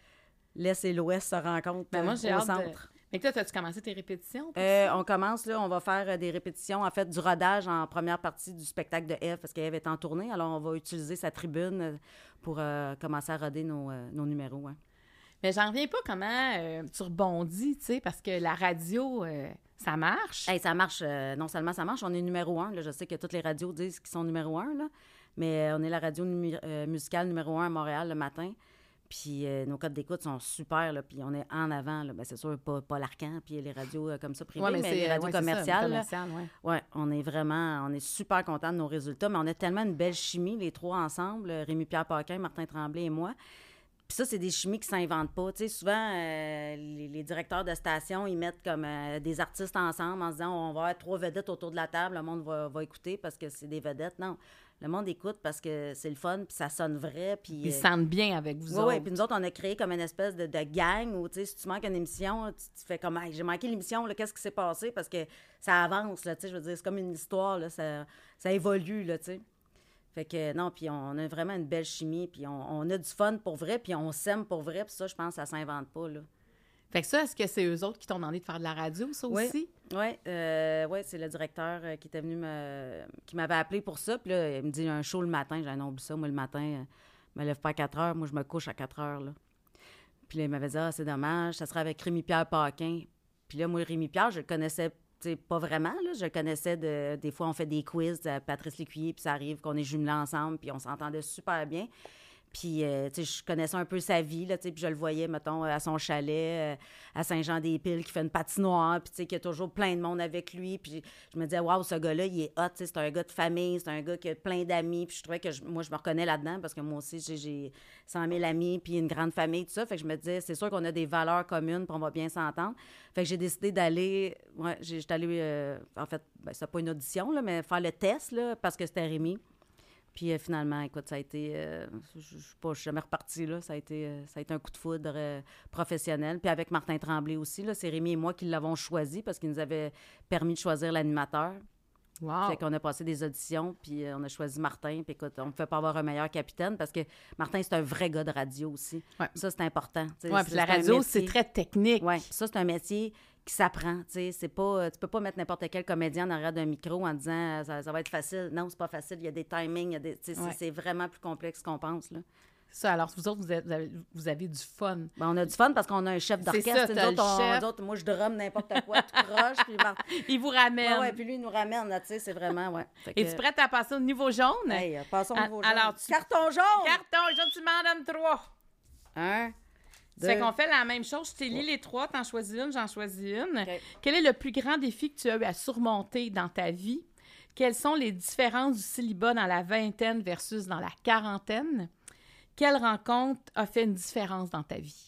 l'Est et l'Ouest se rencontrent Ben, moi, j'ai au hâte de- centre. Mais toi, as-tu commencé tes répétitions? On commence, là, on va faire des répétitions, en fait, du rodage en première partie du spectacle de Ève, parce qu'Ève est en tournée, alors on va utiliser sa tribune pour commencer à roder nos numéros. Hein. Mais j'en reviens pas comment tu rebondis, tu sais, parce que la radio, ça marche. Hey, ça marche, non seulement ça marche, on est numéro 1, là, je sais que toutes les radios disent qu'ils sont numéro 1, là, mais on est la radio musicale numéro 1 à Montréal le matin. Puis nos codes d'écoute sont super, là, puis on est en avant. Là. Ben, c'est sûr, pas l'Arcan, puis les radios comme ça privées, Ouais, mais les radios ouais, c'est ça, commerciales. Là. commerciales, ouais. Ouais, on est super contents de nos résultats, mais on a tellement une belle chimie, les trois ensemble, Rémi-Pierre Paquin, Martin Tremblay et moi. Puis ça, c'est des chimies qui s'inventent pas. Tu sais, souvent, les directeurs de station, ils mettent comme des artistes ensemble en se disant on va avoir 3 vedettes autour de la table, le monde va écouter parce que c'est des vedettes. Non, le monde écoute parce que c'est le fun, puis ça sonne vrai. Puis Ils se sentent bien avec vous autres. oui, puis nous autres, on a créé comme une espèce de gang où, tu sais, si tu manques une émission, tu fais comme, hey, j'ai manqué l'émission, là, qu'est-ce qui s'est passé? Parce que ça avance, là, tu sais, je veux dire, c'est comme une histoire, là, ça évolue, là, tu sais. Fait que, non, puis on a vraiment une belle chimie, puis on a du fun pour vrai, puis on s'aime pour vrai, puis ça, je pense, ça s'invente pas, là. Fait que ça, est-ce que c'est eux autres qui t'ont demandé de faire de la radio, ça Oui. aussi? Oui, c'est le directeur qui était venu qui m'avait appelé pour ça. Puis là, il me dit un show le matin. J'ai dit, non, oublie ça. Moi, le matin, je me lève pas à 4 heures. Moi, je me couche à 4 heures. Là. Puis là, il m'avait dit, ah, c'est dommage. Ça serait avec Rémi-Pierre Paquin. Puis là, moi, Rémi-Pierre, je le connaissais pas vraiment. Là. Je le connaissais des fois, on fait des quiz à Patrice Lécuyer. Puis ça arrive qu'on est jumelés ensemble. Puis on s'entendait super bien. Puis, tu sais, je connaissais un peu sa vie, là, tu sais, puis je le voyais, mettons, à son chalet, à Saint-Jean-des-Piles, qui fait une patinoire, puis, tu sais, qu'il y a toujours plein de monde avec lui. Puis, je me disais, waouh, ce gars-là, il est hot, tu sais, c'est un gars de famille, c'est un gars qui a plein d'amis. Puis, je trouvais que, moi, je me reconnais là-dedans, parce que moi aussi, j'ai 100 000 amis, puis une grande famille, tout ça. Fait que je me disais, c'est sûr qu'on a des valeurs communes, puis on va bien s'entendre. Fait que j'ai décidé d'aller, j'étais allée, en fait, ben, c'était pas une audition, là, mais faire le test, là, parce que c'était Rémi. Puis finalement, écoute, ça a été... je suis jamais repartie, là. Ça a été un coup de foudre professionnel. Puis avec Martin Tremblay aussi, là, c'est Rémi et moi qui l'avons choisi parce qu'il nous avait permis de choisir l'animateur. Wow. Fait qu'on a passé des auditions, puis on a choisi Martin. Puis écoute, on ne pouvait pas avoir un meilleur capitaine parce que Martin, c'est un vrai gars de radio aussi. Ouais. Ça, c'est important. Oui, puis la radio, c'est très technique. Oui, ça, c'est un métier qui s'apprend. C'est pas, tu peux pas mettre n'importe quel comédien en arrière d'un micro en disant ça va être facile. Non, c'est pas facile. Il y a des timings. C'est vraiment plus complexe qu'on pense, là. Ça, alors, vous autres, vous avez du fun. Ben, on a du fun parce qu'on a un chef d'orchestre. Nous autres, moi, je drumme n'importe quoi, tout croche. Puis il vous ramène. Oui, puis lui, il nous ramène, là, tu sais, c'est vraiment, ouais. Es-tu prête à passer au niveau jaune? Hey, passons au niveau jaune. Alors, Carton jaune! Carton jaune, tu m'en donnes 3. 1, 2... Ça fait qu'on fait la même chose. Je t'ai lu les 3, t'en choisis une, j'en choisis une. Okay. Quel est le plus grand défi que tu as eu à surmonter dans ta vie? Quelles sont les différences du célibat dans la vingtaine versus dans la quarantaine? Quelle rencontre a fait une différence dans ta vie?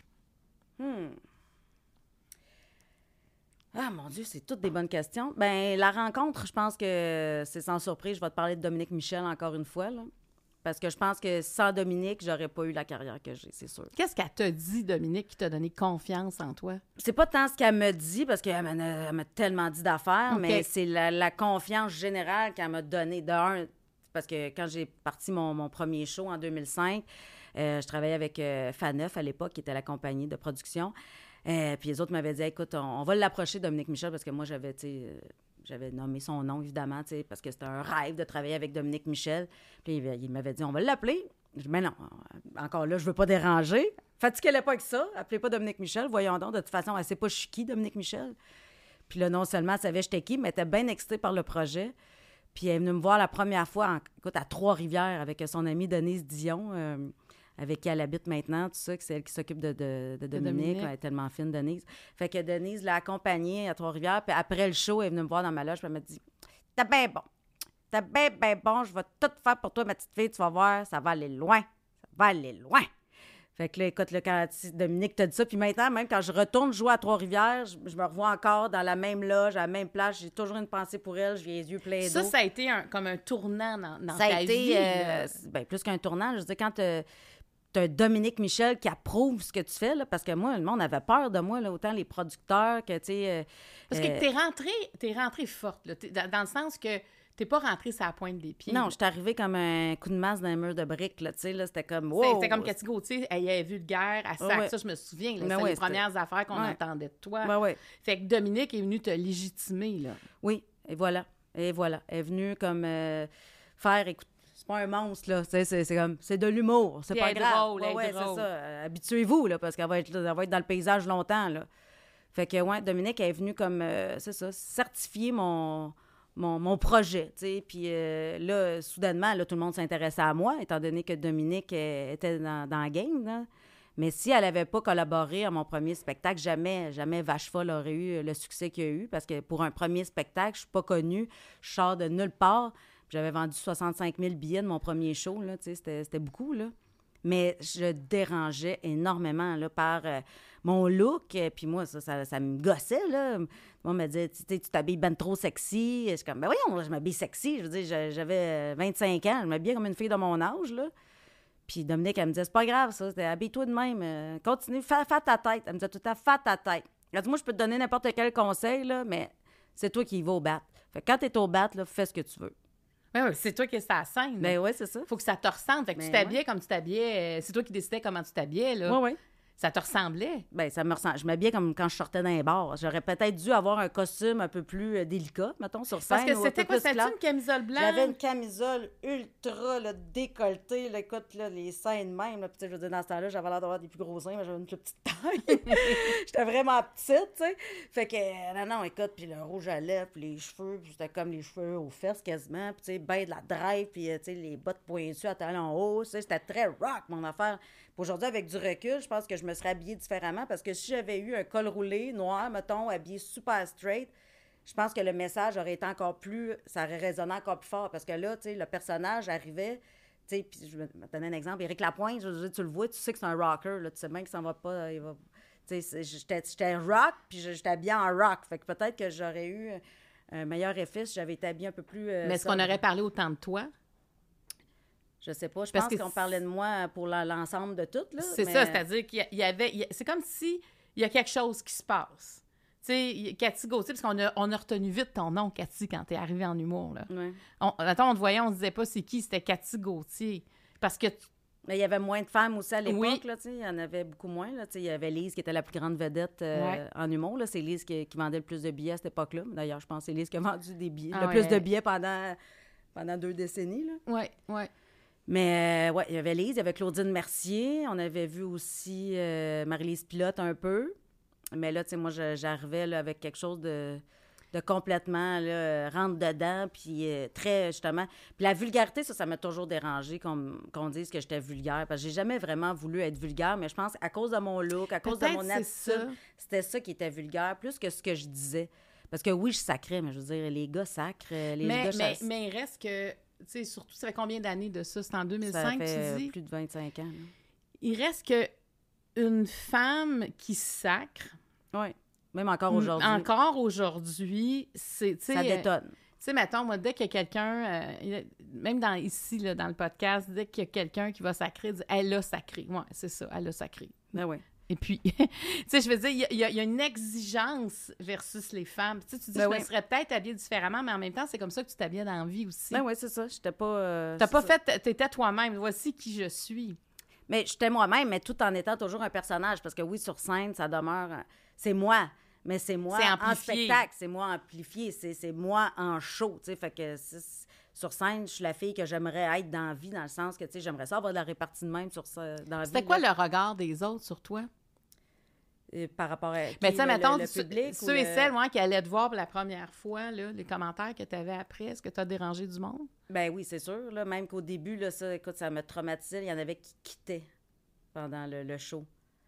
Ah, mon Dieu, c'est toutes des bonnes questions. Bien, la rencontre, je pense que c'est sans surprise. Je vais te parler de Dominique Michel encore une fois, là. Parce que je pense que sans Dominique, j'aurais pas eu la carrière que j'ai, c'est sûr. Qu'est-ce qu'elle t'a dit, Dominique, qui t'a donné confiance en toi? C'est pas tant ce qu'elle me dit, parce qu'elle m'a tellement dit d'affaires, mais c'est la confiance générale qu'elle m'a donnée. D'un, parce que quand j'ai parti mon premier show en 2005, je travaillais avec Faneuf à l'époque, qui était la compagnie de production. Puis les autres m'avaient dit, écoute, on va l'approcher, Dominique Michel, parce que moi, j'avais nommé son nom, évidemment, parce que c'était un rêve de travailler avec Dominique Michel. Puis il m'avait dit, on va l'appeler. Je dis, mais non, encore là, je veux pas déranger. Fatiguez-le pas avec ça. Appelez pas Dominique Michel. Voyons donc, de toute façon, elle sait pas je suis qui, Dominique Michel. Puis là, non seulement elle savait j'étais qui, mais elle était bien excitée par le projet. Puis elle est venue me voir la première fois, écoute, à Trois-Rivières, avec son amie Denise Dion, avec qui elle habite maintenant, tout ça, que c'est elle qui s'occupe de Dominique. Elle est tellement fine, Denise. Fait que Denise l'a accompagnée à Trois-Rivières, puis après le show, elle est venue me voir dans ma loge, puis elle m'a dit « T'es bien bon. T'es bien, bien bon. Je vais tout faire pour toi, ma petite fille. Tu vas voir, ça va aller loin. Ça va aller loin. » Fait que là, écoute, là, quand Dominique t'a dit ça, puis maintenant, même quand je retourne jouer à Trois-Rivières, je me revois encore dans la même loge, à la même place. J'ai toujours une pensée pour elle. J'ai les yeux pleins d'eau. Ça a été comme un tournant dans ta vie. Ça a été, bien, plus qu'un tournant. Je veux dire, quand t'as Dominique Michel qui approuve ce que tu fais, là, parce que moi, le monde avait peur de moi, là, autant les producteurs que, tu sais... parce que t'es rentrée forte, là, dans le sens que t'es pas rentrée sur la pointe des pieds. Non, je suis arrivée comme un coup de masse dans un mur de briques, là, tu sais, là, c'était comme... Wow! C'était comme Cathy Gauthier, elle est vulgaire, elle sac, ça, je me souviens, là, c'était les premières affaires qu'on entendait de toi. Fait que Dominique est venue te légitimer, là. Oui, et voilà. Elle est venue comme faire... Écoute, c'est pas un monstre, là. C'est comme... C'est de l'humour. C'est pas grave. Drôle, c'est ça. Habituez-vous, là, parce qu'elle va être dans le paysage longtemps, là. Fait que, ouais, Dominique est venue comme... c'est ça, certifier mon projet, tu sais. Puis là, soudainement, là, tout le monde s'intéressait à moi, étant donné que Dominique était dans la game, là. Mais si elle n'avait pas collaboré à mon premier spectacle, jamais Vache Folle aurait eu le succès qu'il y a eu, parce que pour un premier spectacle, je suis pas connue, je sors de nulle part. J'avais vendu 65 000 billets de mon premier show, là, tu sais, c'était beaucoup, là. Mais je dérangeais énormément, là, par mon look. Puis moi, ça me gossait, là. Moi, on me disait, tu t'habilles ben trop sexy. Je suis comme, ben voyons, je m'habille sexy. Je veux dire, j'avais 25 ans, je m'habillais comme une fille de mon âge, là. Puis Dominique, elle me disait, c'est pas grave, ça, habille-toi de même. Continue, fais ta tête. Elle me disait tout le temps, fais ta tête. Elle dit, moi, je peux te donner n'importe quel conseil, là, mais c'est toi qui y vas au bat. Fait que quand t'es au bat, là, fais ce que tu veux. Oui, c'est toi qui es sur la scène. Ben oui, c'est ça. Faut que ça te ressemble. Fait que tu t'habillais comme tu t'habillais. C'est toi qui décidais comment tu t'habillais, là. Oui, oui. Ça te ressemblait? Bien, ça me ressemble. Je m'habillais comme quand je sortais d'un bar. J'aurais peut-être dû avoir un costume un peu plus délicat, mettons, sur scène. Parce que c'était quoi? C'était une camisole blanche? J'avais une camisole ultra là, décolletée. Là, écoute, là, les seins de même. Là, je veux dire, dans ce temps-là, j'avais l'air d'avoir des plus gros seins, mais j'avais une plus petite taille. J'étais vraiment petite, tu sais. Fait que, non, écoute, puis le rouge à lèvres, puis les cheveux, puis c'était comme les cheveux aux fesses quasiment. Puis, tu sais, ben de la drive, puis, tu sais, les bottes pointues à talons hauts. C'était très rock, mon affaire. Puis aujourd'hui, avec du recul, je pense que je me serais habillée différemment parce que si j'avais eu un col roulé noir, mettons, habillé super straight, je pense que le message aurait été encore plus... Ça aurait résonné encore plus fort parce que là, tu sais, le personnage arrivait... Tu sais, puis je vais te donner un exemple. Éric Lapointe, tu le vois, tu sais que c'est un rocker, là. Tu sais bien qu'il s'en va pas... Il va, tu sais, j'étais rock, puis j'étais habillée en rock. Fait que peut-être que j'aurais eu un meilleur effet si j'avais été habillée un peu plus... Mais est-ce qu'on aurait parlé autant de toi? Je sais pas. Je pense qu'on parlait de moi pour l'ensemble de tout, là. C'est ça, c'est-à-dire qu'il y avait... C'est comme si il y a quelque chose qui se passe. sais, Cathy Gauthier, parce qu'on a retenu vite ton nom, Cathy, quand t'es arrivée en humour, là. Ouais. Attends, on te voyait, on se disait pas c'est qui, c'était Cathy Gauthier. Parce que... Mais il y avait moins de femmes aussi à l'époque, Oui. là, tu sais, il y en avait beaucoup moins, là, tu sais, il y avait Lise qui était la plus grande vedette Ouais. en humour, là, c'est Lise qui vendait le plus de billets à cette époque-là. D'ailleurs, je pense que c'est Lise qui a vendu des billets, le plus de billets pendant 2 décennies, là. Ouais. Mais, ouais, il y avait Lise, il y avait Claudine Mercier, on avait vu aussi Marie-Lise Pilote un peu, mais là, tu sais, moi, j'arrivais là, avec quelque chose de complètement, là, rentre dedans, puis très, justement... Puis la vulgarité, ça m'a toujours dérangé qu'on dise que j'étais vulgaire, parce que j'ai jamais vraiment voulu être vulgaire, mais je pense à cause de mon look, à cause de mon attitude, c'était ça qui était vulgaire, plus que ce que je disais. Parce que oui, je sacrais, mais je veux dire, les gars sacrent, mais il reste que, tu sais, surtout, ça fait combien d'années de ça? C'est en 2005, ça fait tu dis? plus de 25 ans. Là. Il reste que une femme qui sacre... Oui. Même encore aujourd'hui. Encore aujourd'hui, c'est... Ça détonne. Tu sais, mettons, moi, dès qu'il y a quelqu'un, même ici, là, dans le podcast, dès qu'il y a quelqu'un qui va sacrer, dit « Elle a sacré ». Ouais, c'est ça, elle a sacré. Ben oui. Et puis, tu sais, je veux dire, il y a une exigence versus les femmes. Tu sais, tu dis, je me serais peut-être habillée différemment, mais en même temps, c'est comme ça que tu t'habillais dans la vie aussi. Ben oui, c'est ça. J'étais pas... T'as pas fait... T'étais toi-même. Voici qui je suis. Mais j'étais moi-même, mais tout en étant toujours un personnage. Parce que oui, sur scène, ça demeure... C'est moi. Mais c'est moi en spectacle, c'est moi amplifié, c'est moi en show, tu sais, fait que sur scène, je suis la fille que j'aimerais être dans la vie, dans le sens que, tu sais, j'aimerais ça avoir de la répartie de même dans la vie. C'était quoi le regard des autres sur toi? Par rapport à mais tu sais, mettons, le public ceux et celles qui allaient te voir pour la première fois, là, les commentaires que tu avais après, est-ce que tu as dérangé du monde? Ben oui, c'est sûr, là, même qu'au début, là, ça, écoute, ça me traumatisait, il y en avait qui quittaient pendant le show.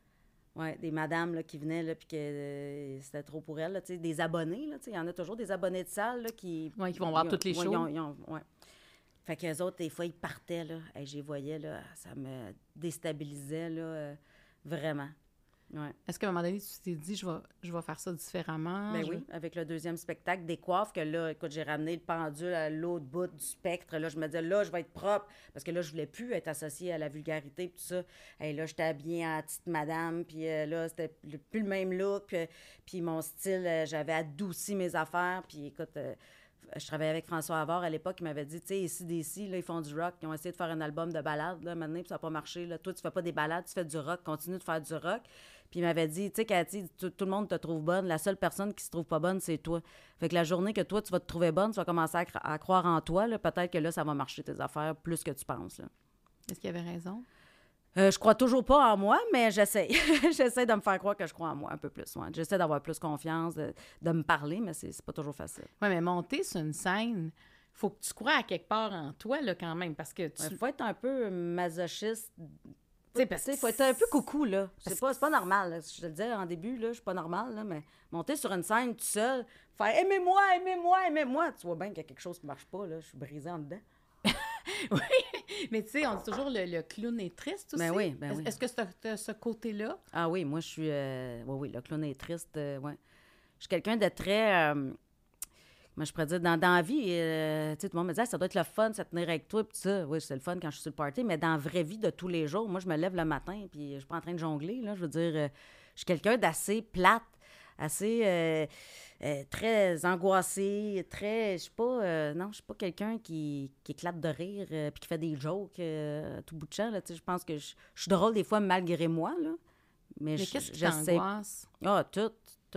Oui, des madames là, qui venaient, là, puis que c'était trop pour elles, là, tu sais, des abonnés, là, tu sais, il y en a toujours des abonnés de salle, là, qui... Oui, qui vont voir toutes les shows. Ouais. Fait qu'eux autres, des fois, ils partaient, là, et je les voyais, là, ça me déstabilisait, là, vraiment. Ouais. Est-ce qu'à un moment donné, tu t'es dit, je vais faire ça différemment? Ben oui, avec le deuxième spectacle, des coiffes, que là, écoute, j'ai ramené le pendule à l'autre bout du spectre. Là, je me disais, là, je vais être propre, parce que là, je voulais plus être associée à la vulgarité et tout ça. Et là, j'étais habillée en petite madame, puis là, c'était plus le même look. Puis mon style, j'avais adouci mes affaires. Puis écoute, je travaillais avec François Havard à l'époque, il m'avait dit, tu sais, ici, d'ici, là, ils font du rock. Ils ont essayé de faire un album de ballades, là, maintenant, puis ça n'a pas marché. Là. Toi, tu fais pas des ballades, tu fais du rock, continue de faire du rock. Puis il m'avait dit, tu sais, Cathy, tout le monde te trouve bonne. La seule personne qui se trouve pas bonne, c'est toi. Fait que la journée que toi, tu vas te trouver bonne, tu vas commencer à croire en toi. Là, peut-être que là, ça va marcher tes affaires plus que tu penses. Là. Est-ce qu'il avait raison? Je crois toujours pas en moi, mais j'essaie. J'essaie de me faire croire que je crois en moi un peu plus. Ouais. J'essaie d'avoir plus confiance, de me parler, mais c'est pas toujours facile. Oui, mais monter sur une scène, faut que tu crois à quelque part en toi, là, quand même, parce que tu... faut être un peu masochiste. Tu sais, il faut être un peu coucou, là. C'est pas normal. Là. Je te le disais en début, là, je suis pas normale, là, mais monter sur une scène tout seul, faire « Aimez-moi, aimez-moi, aimez-moi », tu vois bien qu'il y a quelque chose qui marche pas, là. Je suis brisée en dedans. Oui, mais tu sais, on dit toujours le clown est triste aussi. Ben oui. Est-ce que c'est ce côté-là? Ah oui, moi, je suis... oui, le clown est triste, ouais. Je suis quelqu'un de très... moi, je pourrais dire, dans la vie, tu sais, tout le monde me dit ah, ça doit être le fun, ça tenir avec toi, puis tout ça. Oui, c'est le fun quand je suis sur le party, mais dans la vraie vie de tous les jours, moi, je me lève le matin, puis je suis pas en train de jongler, là. Je veux dire, je suis quelqu'un d'assez plate, assez... très angoissée, très... Je suis pas... non, je suis pas quelqu'un qui éclate de rire puis qui fait des jokes à tout bout de champ, là. Tu sais, je pense que je suis drôle des fois malgré moi, là. Mais qu'est-ce qui t'angoisse? Ah, tout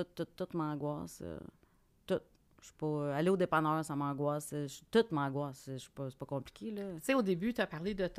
m'angoisse. Tout. Je suis pas... aller au dépanneur, ça m'angoisse. Tout m'angoisse. C'est pas compliqué, là. Tu sais, au début, tu as parlé de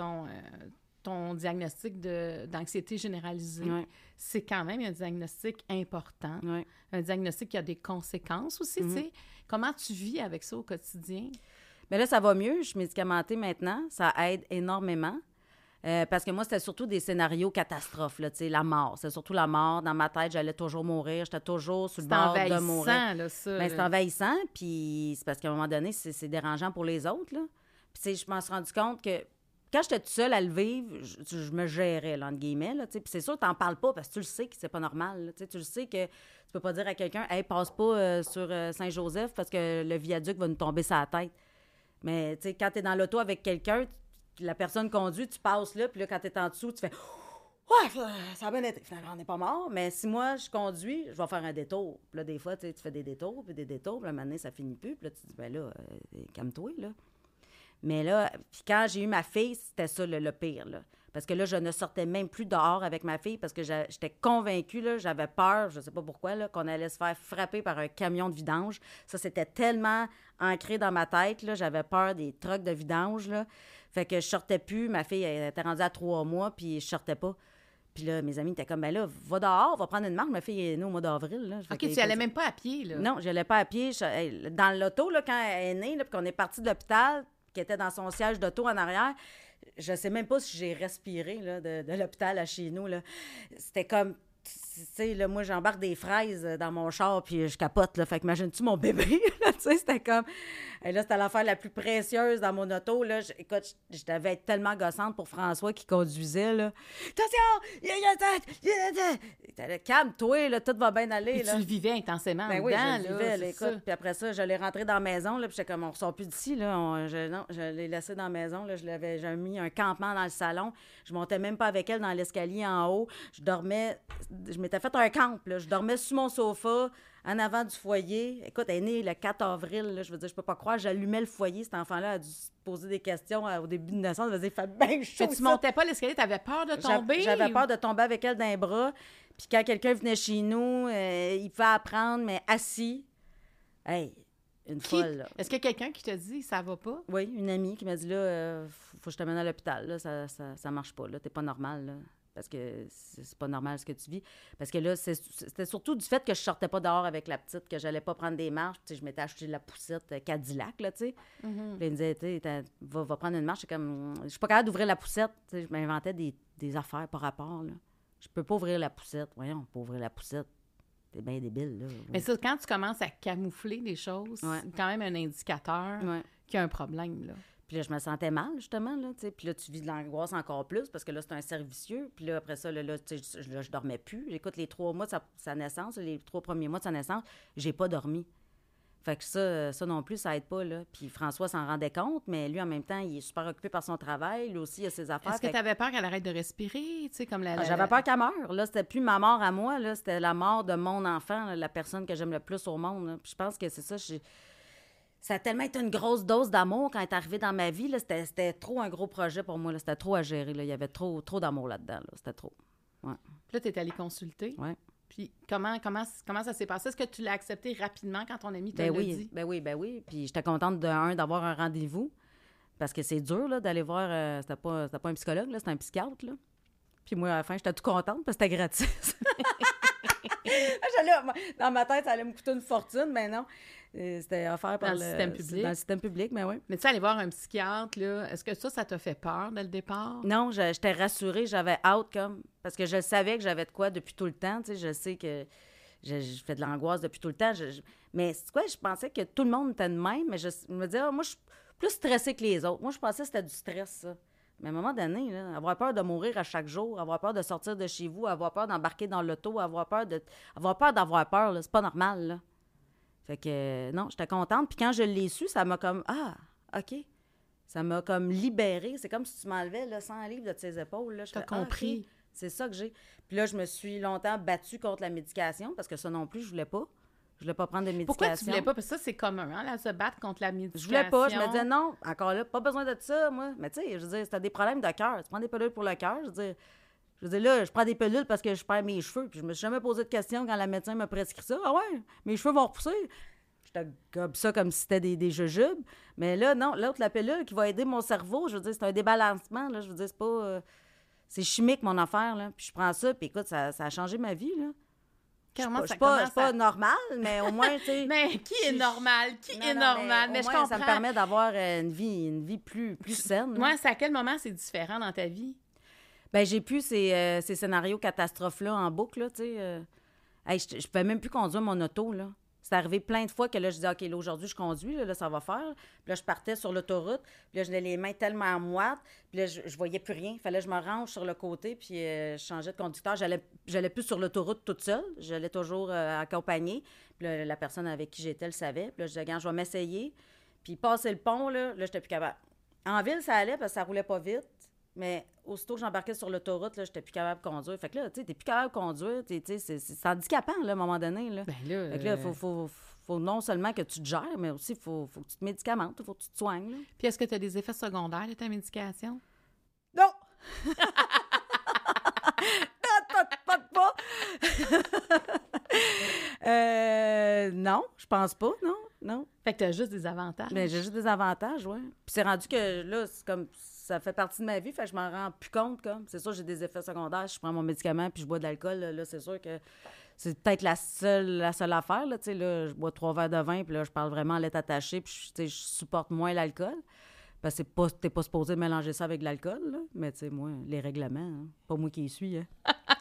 ton diagnostic d'anxiété généralisée. Ouais. C'est quand même un diagnostic important. Ouais. Un diagnostic qui a des conséquences aussi, tu sais. Comment tu vis avec ça au quotidien? Mais là, ça va mieux. Je suis médicamentée maintenant. Ça aide énormément. Parce que moi, c'était surtout des scénarios catastrophes, là, tu sais, la mort. C'est surtout la mort. Dans ma tête, j'allais toujours mourir. J'étais toujours sur le bord de mourir. C'est envahissant, là, ça. Ben, c'est envahissant, puis c'est parce qu'à un moment donné, c'est dérangeant pour les autres, là. Puis, tu sais, je m'en suis rendu compte que quand j'étais toute seule à le vivre, je me gérais, là, entre guillemets, là, tu sais. Puis c'est sûr, t'en parles pas parce que tu le sais que c'est pas normal, là, tu sais. Tu le sais que tu peux pas dire à quelqu'un « Hey, passe pas sur Saint-Joseph parce que le viaduc va nous tomber sur la tête. » Mais, tu sais, quand t'es dans l'auto avec quelqu'un, la personne conduit, tu passes là, puis là, quand t'es en dessous, tu fais Ouais, ça a bien été. Finalement, on n'est pas mort, mais si moi, je conduis, je vais faire un détour. Puis là, des fois, tu fais des détours, puis là, un moment donné, ça finit plus. Puis là, tu te dis, ben là, calme-toi, là. Mais là, puis quand j'ai eu ma fille, c'était ça le pire, là. Parce que là, je ne sortais même plus dehors avec ma fille parce que j'étais convaincue, là, j'avais peur, je ne sais pas pourquoi, là, qu'on allait se faire frapper par un camion de vidange. Ça, c'était tellement ancré dans ma tête, là, j'avais peur des trucks de vidange, là. Fait que je sortais plus. Ma fille, elle était rendue à 3 mois, puis je sortais pas. Puis là, mes amis étaient comme, ben là, va dehors, va prendre une marche. Ma fille est née au mois d'avril. Là. OK, tu n'y allais même pas à pied, là? Non, je n'allais pas à pied. Dans l'auto, là, quand elle est née, là, puis qu'on est parti de l'hôpital, qui était dans son siège d'auto en arrière, je sais même pas si j'ai respiré là, de l'hôpital à chez nous. Là. C'était comme... Tu sais, là, moi, j'embarque des fraises dans mon char, puis je capote, là. Fait que imagine-tu mon bébé, là, tu sais, c'était comme... Et là, c'était l'affaire la plus précieuse dans mon auto, là. Écoute, je devais être tellement gossante pour François qui conduisait, là. Attention! Calme-toi, là, tout va bien aller, puis là. tu le vivais intensément ben dedans, oui, je le là, vivais, c'est là, écoute. ça. Puis après ça, je l'ai rentré dans la maison, là, puis j'étais comme, on ressort plus d'ici, là. Non, je l'ai laissé dans la maison, là. J'avais mis un campement dans le salon. Je montais même pas avec elle dans l'escalier en haut. Je dormais... Je m'étais fait un camp, là. Je dormais sur mon sofa, en avant du foyer. Écoute, elle est née le 4 avril, là. Je veux dire, je peux pas croire. J'allumais le foyer. Cet enfant-là a dû se poser des questions au début de naissance. Elle faisait, il fait bien chaud. Mais tu montais pas l'escalier, tu avais peur de tomber? J'avais peur de tomber avec elle dans les bras. Puis quand quelqu'un venait chez nous, il pouvait apprendre, mais assis. Hey, une folle, là. Est-ce qu'il y a quelqu'un qui te dit ça va pas? Oui, une amie qui m'a dit, là, faut que je t'amène à l'hôpital, là, ça marche pas, là, t'es pas normal, là, parce que c'est pas normal ce que tu vis. Parce que là, c'était surtout du fait que je sortais pas dehors avec la petite, que j'allais pas prendre des marches, tu sais, je m'étais acheté de la poussette Cadillac, là, tu sais. Puis il me disait, tu sais, va prendre une marche, c'est comme, je suis pas capable d'ouvrir la poussette, tu sais, je m'inventais des affaires par rapport, là. Je peux pas ouvrir la poussette, voyons, pas ouvrir la poussette. T'es bien débile, là. Mais ça, quand tu commences à camoufler les choses, c'est quand même un indicateur qu'il y a un problème, là. Puis là, je me sentais mal, justement, là, tu sais. Puis là, tu vis de l'angoisse encore plus, parce que là, c'est un cercle vicieux. Puis là, après ça, tu sais, je dormais plus. Écoute, les 3 mois de sa naissance, les 3 premiers mois de sa naissance, j'ai pas dormi. Fait que ça non plus, ça aide pas, là. Puis François s'en rendait compte, mais lui, en même temps, il est super occupé par son travail. Lui aussi, il a ses affaires. Est-ce que tu avais peur qu'elle arrête de respirer, tu sais, comme J'avais peur qu'elle meure. Là, c'était plus ma mort à moi, là. C'était la mort de mon enfant, là, la personne que j'aime le plus au monde, là. Puis je pense que c'est ça, ça a tellement été une grosse dose d'amour quand elle est arrivée dans ma vie, là. C'était trop un gros projet pour moi, là. C'était trop à gérer, là. Il y avait trop d'amour là-dedans, là. C'était trop. Ouais. Puis là, tu es allée consulter. Ouais. Puis comment ça s'est passé? Est-ce que tu l'as accepté rapidement quand ton ami te l'a dit? Ben oui. Puis j'étais contente d'avoir un rendez-vous. Parce que c'est dur, là, d'aller voir... c'était pas un psychologue, là, c'était un psychiatre, là. Puis moi, à la fin, j'étais toute contente parce que c'était gratis. Dans ma tête, ça allait me coûter une fortune, mais non. C'était offert par le système public. Dans le système public, mais oui. Mais tu sais, aller voir un psychiatre, là, est-ce que ça t'a fait peur dès le départ? Non, j'étais rassurée, j'avais hâte, comme... Parce que je savais que j'avais de quoi depuis tout le temps, tu sais, je sais que je fais de l'angoisse depuis tout le temps. Mais c'est quoi, je pensais que tout le monde était de même, mais je me disais, moi, je suis plus stressée que les autres. Moi, je pensais que c'était du stress, ça. Mais à un moment donné, là, avoir peur de mourir à chaque jour, avoir peur de sortir de chez vous, avoir peur d'embarquer dans l'auto, avoir peur d'avoir peur, là, c'est pas normal, là. Fait que, non, j'étais contente. Puis quand je l'ai su, ça m'a comme, ah, OK. Ça m'a comme libérée. C'est comme si tu m'enlevais là, 100 livres de tes épaules. Là. T'as compris. OK, c'est ça que j'ai. Puis là, je me suis longtemps battue contre la médication parce que ça non plus, je voulais pas. Je voulais pas prendre de médication. Pourquoi tu voulais pas? Parce que ça, c'est commun, hein, là, se battre contre la médication. Je voulais pas. Je me disais, non, encore là, pas besoin de ça, moi. Mais tu sais, je veux dire, c'était des problèmes de cœur. Tu prends des pilules pour le cœur. Je veux dire, là, je prends des pilules parce que je perds mes cheveux. Puis je me suis jamais posé de questions quand la médecin m'a prescrit ça. Ah ouais, mes cheveux vont repousser. J'étais comme ça, comme si c'était des jujubes. Mais là, non, l'autre, la pilule qui va aider mon cerveau, je veux dire, c'est un débalancement, là. Je veux dire, c'est pas... c'est chimique, mon affaire, là. Puis je prends ça, puis écoute, ça a changé ma vie, là. Je suis pas normale, mais au moins, tu sais... Mais qui est normal? Qui est normal? Mais je comprends. Ça me permet d'avoir une vie plus saine. Moi, c'est à quel moment c'est différent dans ta vie? Bien, j'ai plus ces scénarios catastrophes-là en boucle, là, tu sais. Je pouvais même plus conduire mon auto, là. C'est arrivé plein de fois que là, je disais, OK, là, aujourd'hui, je conduis, là, ça va faire. Puis là, je partais sur l'autoroute, puis là, j'avais les mains tellement moites, puis là, je voyais plus rien. Il fallait que je me range sur le côté, puis je changeais de conducteur. J'allais plus sur l'autoroute toute seule. J'allais toujours accompagnée. Puis là, la personne avec qui j'étais le savait. Puis là, je disais, regarde, je vais m'essayer. Puis passer le pont, là, j'étais plus capable. En ville, ça allait parce que ça roulait pas vite. Mais aussitôt que j'embarquais sur l'autoroute, là, j'étais plus capable de conduire. Fait que là, tu sais, t'es plus capable de conduire. C'est handicapant, là, à un moment donné. Là. Ben là, fait que là, faut non seulement que tu te gères, mais aussi faut que tu te médicamentes, faut que tu te soignes. Là. Puis est-ce que tu as des effets secondaires de ta médication? Non! pas. Non, je pense pas, non. Fait que tu as juste des avantages. Bien, j'ai juste des avantages, oui. Puis c'est rendu que là, c'est comme ça fait partie de ma vie, fait que je m'en rends plus compte, comme. C'est sûr, j'ai des effets secondaires, je prends mon médicament puis je bois de l'alcool, là, c'est sûr que c'est peut-être la seule affaire, là, tu sais, là, je bois 3 verres de vin, puis là, je parle vraiment en lettre attachée, puis tu sais, je supporte moins l'alcool. Parce que t'es pas supposé mélanger ça avec de l'alcool, là. Mais tu sais, moi, les règlements, hein, pas moi qui y suis, hein.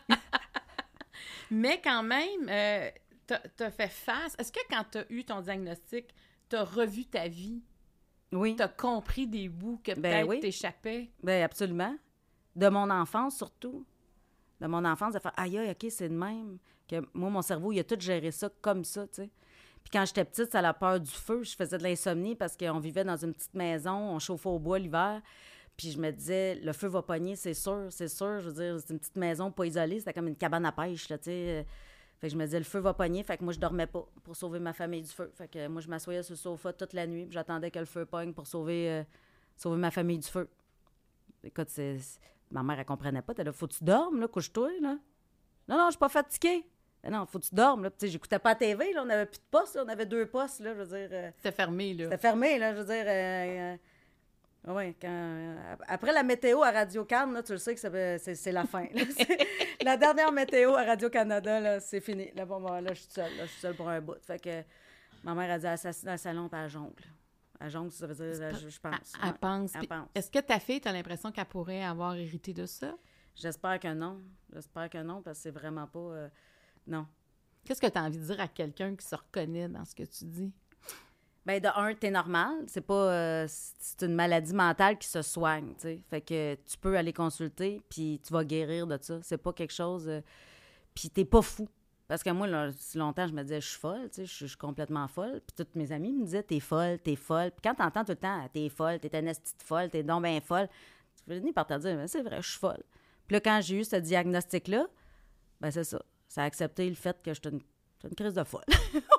Mais quand même, t'as fait face. Est-ce que quand t'as eu ton diagnostic, t'as revu ta vie? Oui. T'as compris des bouts que Ben peut-être oui. t'échappaient? Bien, absolument. De mon enfance, surtout. De mon enfance, de faire « Aïe, OK, c'est de même. » Que moi, mon cerveau, il a tout géré ça comme ça, tu sais. Puis quand j'étais petite, ça a la peur du feu. Je faisais de l'insomnie parce qu'on vivait dans une petite maison, on chauffait au bois l'hiver. Puis je me disais, le feu va pogner, c'est sûr. Je veux dire, c'est une petite maison pas isolée, c'était comme une cabane à pêche, là, tu sais. Fait que je me disais, le feu va pogner, fait que moi, je dormais pas pour sauver ma famille du feu. Fait que moi, je m'assoyais sur le sofa toute la nuit, puis j'attendais que le feu pogne pour sauver ma famille du feu. Écoute, ma mère, elle comprenait pas. Elle dit, faut que tu dormes, là, couche-toi, là. Non, je suis pas fatiguée. Non, faut que tu dormes, là. Tu sais, j'écoutais pas la TV, là. On avait plus de poste, là. On avait 2 postes, là, je veux dire. C'était fermé, là. C'était fermé, là, je veux dire. Oui, après la météo à Radio-Can, là, tu le sais que c'est la fin. Là. La dernière météo à Radio-Canada, là, c'est fini. Là, bon, là, je suis seule. Là, je suis seule pour un bout. Fait que ma mère a dit assassine dans le salon, puis elle jongle. Elle jongle, ça veut dire, je pense. Elle pense. Elle pense. Est-ce que ta fille, tu as l'impression qu'elle pourrait avoir hérité de ça? J'espère que non. J'espère que non, parce que c'est vraiment pas... non. Qu'est-ce que tu as envie de dire à quelqu'un qui se reconnaît dans ce que tu dis? Bien, de un, t'es normal. C'est pas... c'est une maladie mentale qui se soigne, tu sais. Fait que tu peux aller consulter, puis tu vas guérir de ça. C'est pas quelque chose... puis t'es pas fou. Parce que moi, là, si longtemps, je me disais, je suis folle, tu sais, je suis complètement folle. Puis toutes mes amies me disaient, t'es folle. Puis quand t'entends tout le temps, t'es folle, t'es une esti de folle, t'es donc bien folle, tu finis par te dire, mais c'est vrai, je suis folle. Puis là, quand j'ai eu ce diagnostic-là, ben c'est ça. Ça a accepté le fait que j'étais une crise de folle.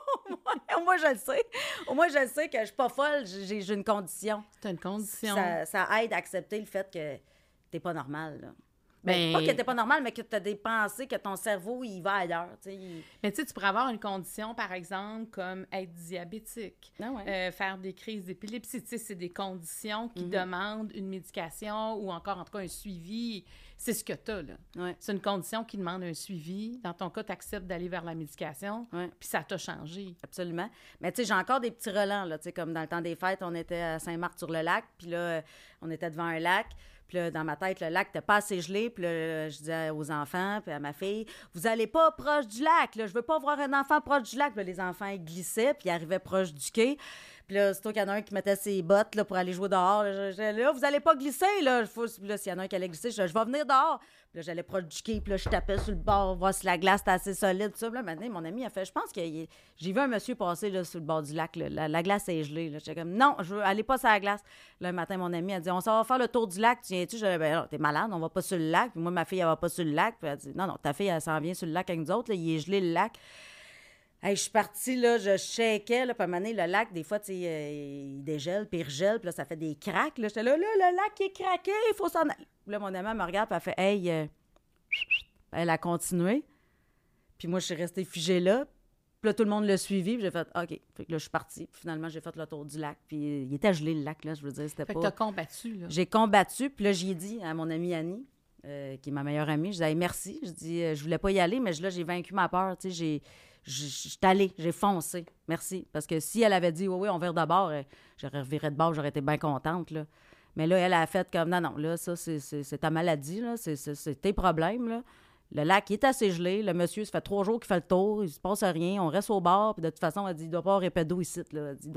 Au moins, je le sais. Au moins, je le sais que je suis pas folle, j'ai une condition. C'est une condition. Ça aide à accepter le fait que t'es pas normal, là. Ben, pas que t'es pas normal, mais que t'as des pensées, que ton cerveau, il va ailleurs, tu sais. Mais tu sais, tu pourrais avoir une condition, par exemple, comme être diabétique, faire des crises d'épilepsie. Tu sais, c'est des conditions qui demandent une médication ou encore, en tout cas, un suivi. C'est ce que tu as, là. Ouais. C'est une condition qui demande un suivi. Dans ton cas, tu acceptes d'aller vers la médication, puis ça t'a changé. Absolument. Mais tu sais, j'ai encore des petits relents, là. Tu sais, comme dans le temps des fêtes, on était à Saint-Marc-sur-le-Lac, puis là, on était devant un lac. Puis là, dans ma tête, le lac n'était pas assez gelé. Puis là, je disais aux enfants, puis à ma fille, « Vous allez pas proche du lac, là. Je veux pas voir un enfant proche du lac. » Puis là, les enfants, ils glissaient, puis ils arrivaient proche du quai. Puis là, c'est toi qu'il y en a un qui mettait ses bottes là, pour aller jouer dehors. Là, vous allez pas glisser, là. Puis là, s'il y en a un qui allait glisser, je vais venir dehors. Puis là, j'allais proche du quai, puis là, je tapais sur le bord, voir si la glace était assez solide. Tout ça. Puis là, maintenant, mon ami a fait, je pense que j'ai vu un monsieur passer là, sur le bord du lac. Là. La glace est gelée. J'étais comme, non, je veux aller pas sur la glace. Là, le matin, mon ami a dit, on s'en va faire le tour du lac. Tu viens-tu? Je dis, ben non, t'es malade, on va pas sur le lac. Puis moi, ma fille, elle va pas sur le lac. Puis elle dit, non, ta fille, elle s'en vient sur le lac avec nous autres. Là, il est gelé, le lac. Hey, je suis partie, là, je shakeais, là, puis à un moment donné, le lac, des fois, tu sais, il dégèle, puis il regèle, puis là, ça fait des craques, là. J'étais là, le lac est craqué, il faut s'en aller. Puis là, mon amie me regarde, puis elle fait, hey, elle a continué. Puis moi, je suis restée figée là. Puis là, tout le monde l'a suivi, puis j'ai fait, OK. Fait que là, je suis partie. Puis finalement, j'ai fait le tour du lac, puis il était gelé, le lac, là, je veux dire, c'était pas... Fait que t'as combattu, là. J'ai combattu, puis là, j'y ai dit à mon amie Annie, qui est ma meilleure amie, je disais, hey, merci. Je dis, je voulais pas y aller, mais là, j'ai vaincu ma peur, tu sais, je suis allée, j'ai foncé. Merci. Parce que si elle avait dit, oui, on vire de bord, j'aurais reviré de bord, j'aurais été bien contente, là. Mais là, elle a fait comme, non, là, ça, c'est ta maladie, là, c'est tes problèmes, là. Le lac est assez gelé. Le monsieur, ça fait 3 jours qu'il fait le tour. Il se passe rien. On reste au bar. Puis de toute façon, elle dit, il doit pas avoir épais d'eau ici, là. Elle dit,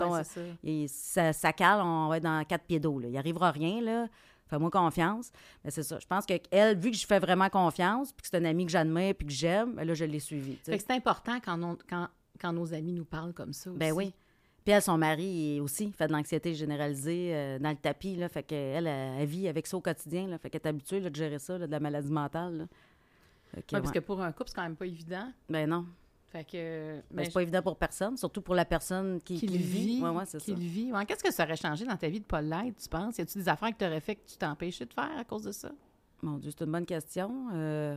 ça cale, on va être dans 4 pieds d'eau, là. Il arrivera rien, là. Fais-moi confiance. Mais c'est ça. Je pense qu'elle, vu que je fais vraiment confiance, puis que c'est un ami que j'admire, puis que j'aime, là, je l'ai suivi. Fait que c'est important quand nos amis nous parlent comme ça aussi. Ben oui. Puis elle, son mari aussi fait de l'anxiété généralisée dans le tapis, là. Fait qu'elle, elle vit avec ça au quotidien, là. Fait qu'elle est habituée là, de gérer ça, là, de la maladie mentale, là. Parce que pour un couple, c'est quand même pas évident. Ben non. Fait que... c'est pas évident pour personne, surtout pour la personne qui le vit. Ouais, c'est ça. Qui le vit. Ouais, qu'est-ce que ça aurait changé dans ta vie de pas l'être, tu penses? Y a-tu des affaires que tu aurais fait que tu t'es empêché de faire à cause de ça? Mon Dieu, c'est une bonne question.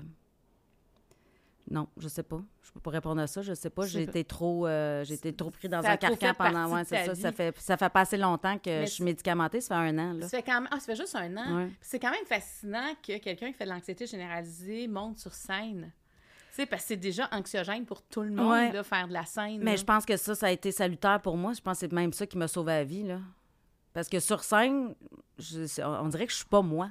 Non, je sais pas. Je peux pas répondre à ça. Je sais pas. J'ai été trop pris dans un carcan pendant... Ouais, c'est ça. Ça fait pas assez longtemps que je suis médicamentée. Ça fait 1 an, là. Ça fait juste 1 an. Ouais. C'est quand même fascinant que quelqu'un qui fait de l'anxiété généralisée monte sur scène. Tu sais, parce que c'est déjà anxiogène pour tout le monde, là, faire de la scène. Mais je pense que ça a été salutaire pour moi. Je pense que c'est même ça qui m'a sauvé la vie, là. Parce que sur scène, on dirait que je suis pas moi.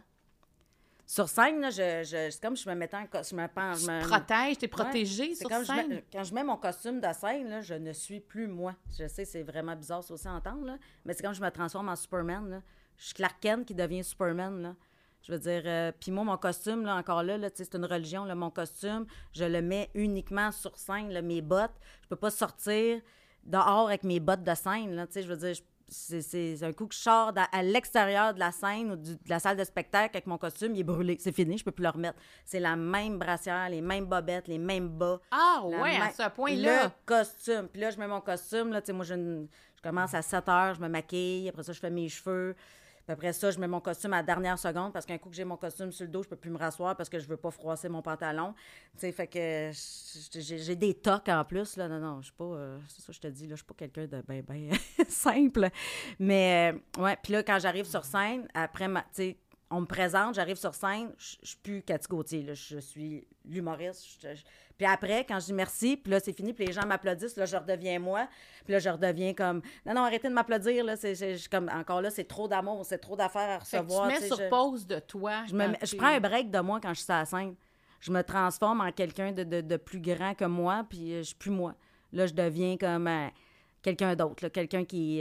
Sur scène, là, c'est comme je me mettais en costume. Tu te protèges, t'es protégée sur scène. Quand je mets mon costume de scène, là, je ne suis plus moi. Je sais, c'est vraiment bizarre ça aussi à entendre, là, mais c'est comme je me transforme en Superman. Là. Je suis Clark Kent qui devient Superman. Là. Je veux dire, puis moi, mon costume, là, encore là c'est une religion. Là, mon costume, je le mets uniquement sur scène. Là, mes bottes, je peux pas sortir dehors avec mes bottes de scène. Là, je veux dire, c'est un coup que je sors à l'extérieur de la scène ou de la salle de spectacle avec mon costume, il est brûlé. C'est fini, je peux plus le remettre. C'est la même brassière, les mêmes bobettes, les mêmes bas. Ah ouais, à ce point-là. Le costume. Puis là, je mets mon costume. Là, moi, je commence à 7 heures, je me maquille. Après ça, je fais mes cheveux. Puis après ça, je mets mon costume à la dernière seconde parce qu'un coup que j'ai mon costume sur le dos, je peux plus me rasseoir parce que je veux pas froisser mon pantalon. Tu sais, fait que j'ai des tocs en plus. Là. Non, je suis pas... c'est ça que je te dis, là, je suis pas quelqu'un de ben simple. Mais, ouais, puis là, quand j'arrive sur scène, après, tu sais, on me présente, j'arrive sur scène, je suis plus Cathy Gauthier, là, je suis l'humoriste. Puis après, quand je dis merci, puis là, c'est fini, puis les gens m'applaudissent, là, je redeviens moi. Puis là, je redeviens comme... Non, arrêtez de m'applaudir, là. Comme, encore là, c'est trop d'amour, c'est trop d'affaires à recevoir. Fait que tu mets sur pause de toi. Je prends un break de moi quand je suis sur la scène. Je me transforme en quelqu'un de plus grand que moi, puis je suis plus moi. Là, je deviens comme quelqu'un d'autre, là, quelqu'un qui...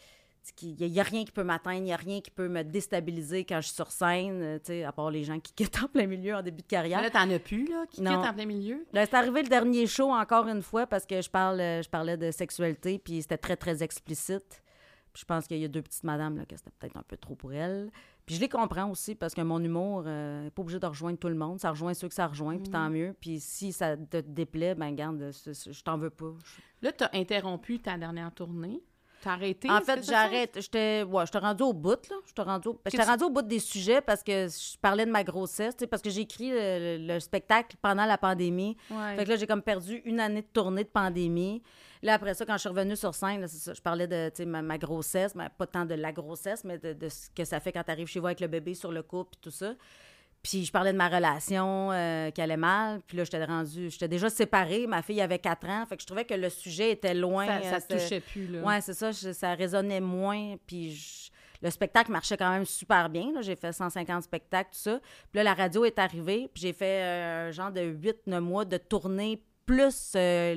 Il n'y a rien qui peut m'atteindre, il n'y a rien qui peut me déstabiliser quand je suis sur scène, à part les gens qui quittent en plein milieu en début de carrière. Mais là, t'en as plus, là, qui quittent en plein milieu? Là, c'est arrivé le dernier show, encore une fois, parce que je parlais de sexualité, puis c'était très, très explicite. Puis je pense qu'il y a 2 petites madames, là, que c'était peut-être un peu trop pour elles. Puis je les comprends aussi, parce que mon humour n'est pas obligé de rejoindre tout le monde. Ça rejoint ceux que ça rejoint, puis tant mieux. Puis si ça te déplaît, ben garde, je t'en veux pas. Là, t'as interrompu ta dernière tournée. T'as arrêté? En fait, j'arrête. J'étais rendu au bout, là. J'étais rendu au bout des sujets parce que je parlais de ma grossesse, parce que j'ai écrit le spectacle pendant la pandémie. Ouais. Fait que là, j'ai comme perdu 1 année de tournée de pandémie. Là, après ça, quand je suis revenue sur scène, là, c'est ça, je parlais de ma grossesse, mais pas tant de la grossesse, mais de ce que ça fait quand tu arrives chez vous avec le bébé sur le couple et tout ça. Puis je parlais de ma relation qui allait mal. Puis là, j'étais déjà séparée. Ma fille avait 4 ans. Fait que je trouvais que le sujet était loin. Ça te touchait plus, là. Oui, c'est ça. Ça résonnait moins. Puis le spectacle marchait quand même super bien. Là. J'ai fait 150 spectacles, tout ça. Puis là, la radio est arrivée. Puis j'ai fait un genre de 8-9 mois de tournée plus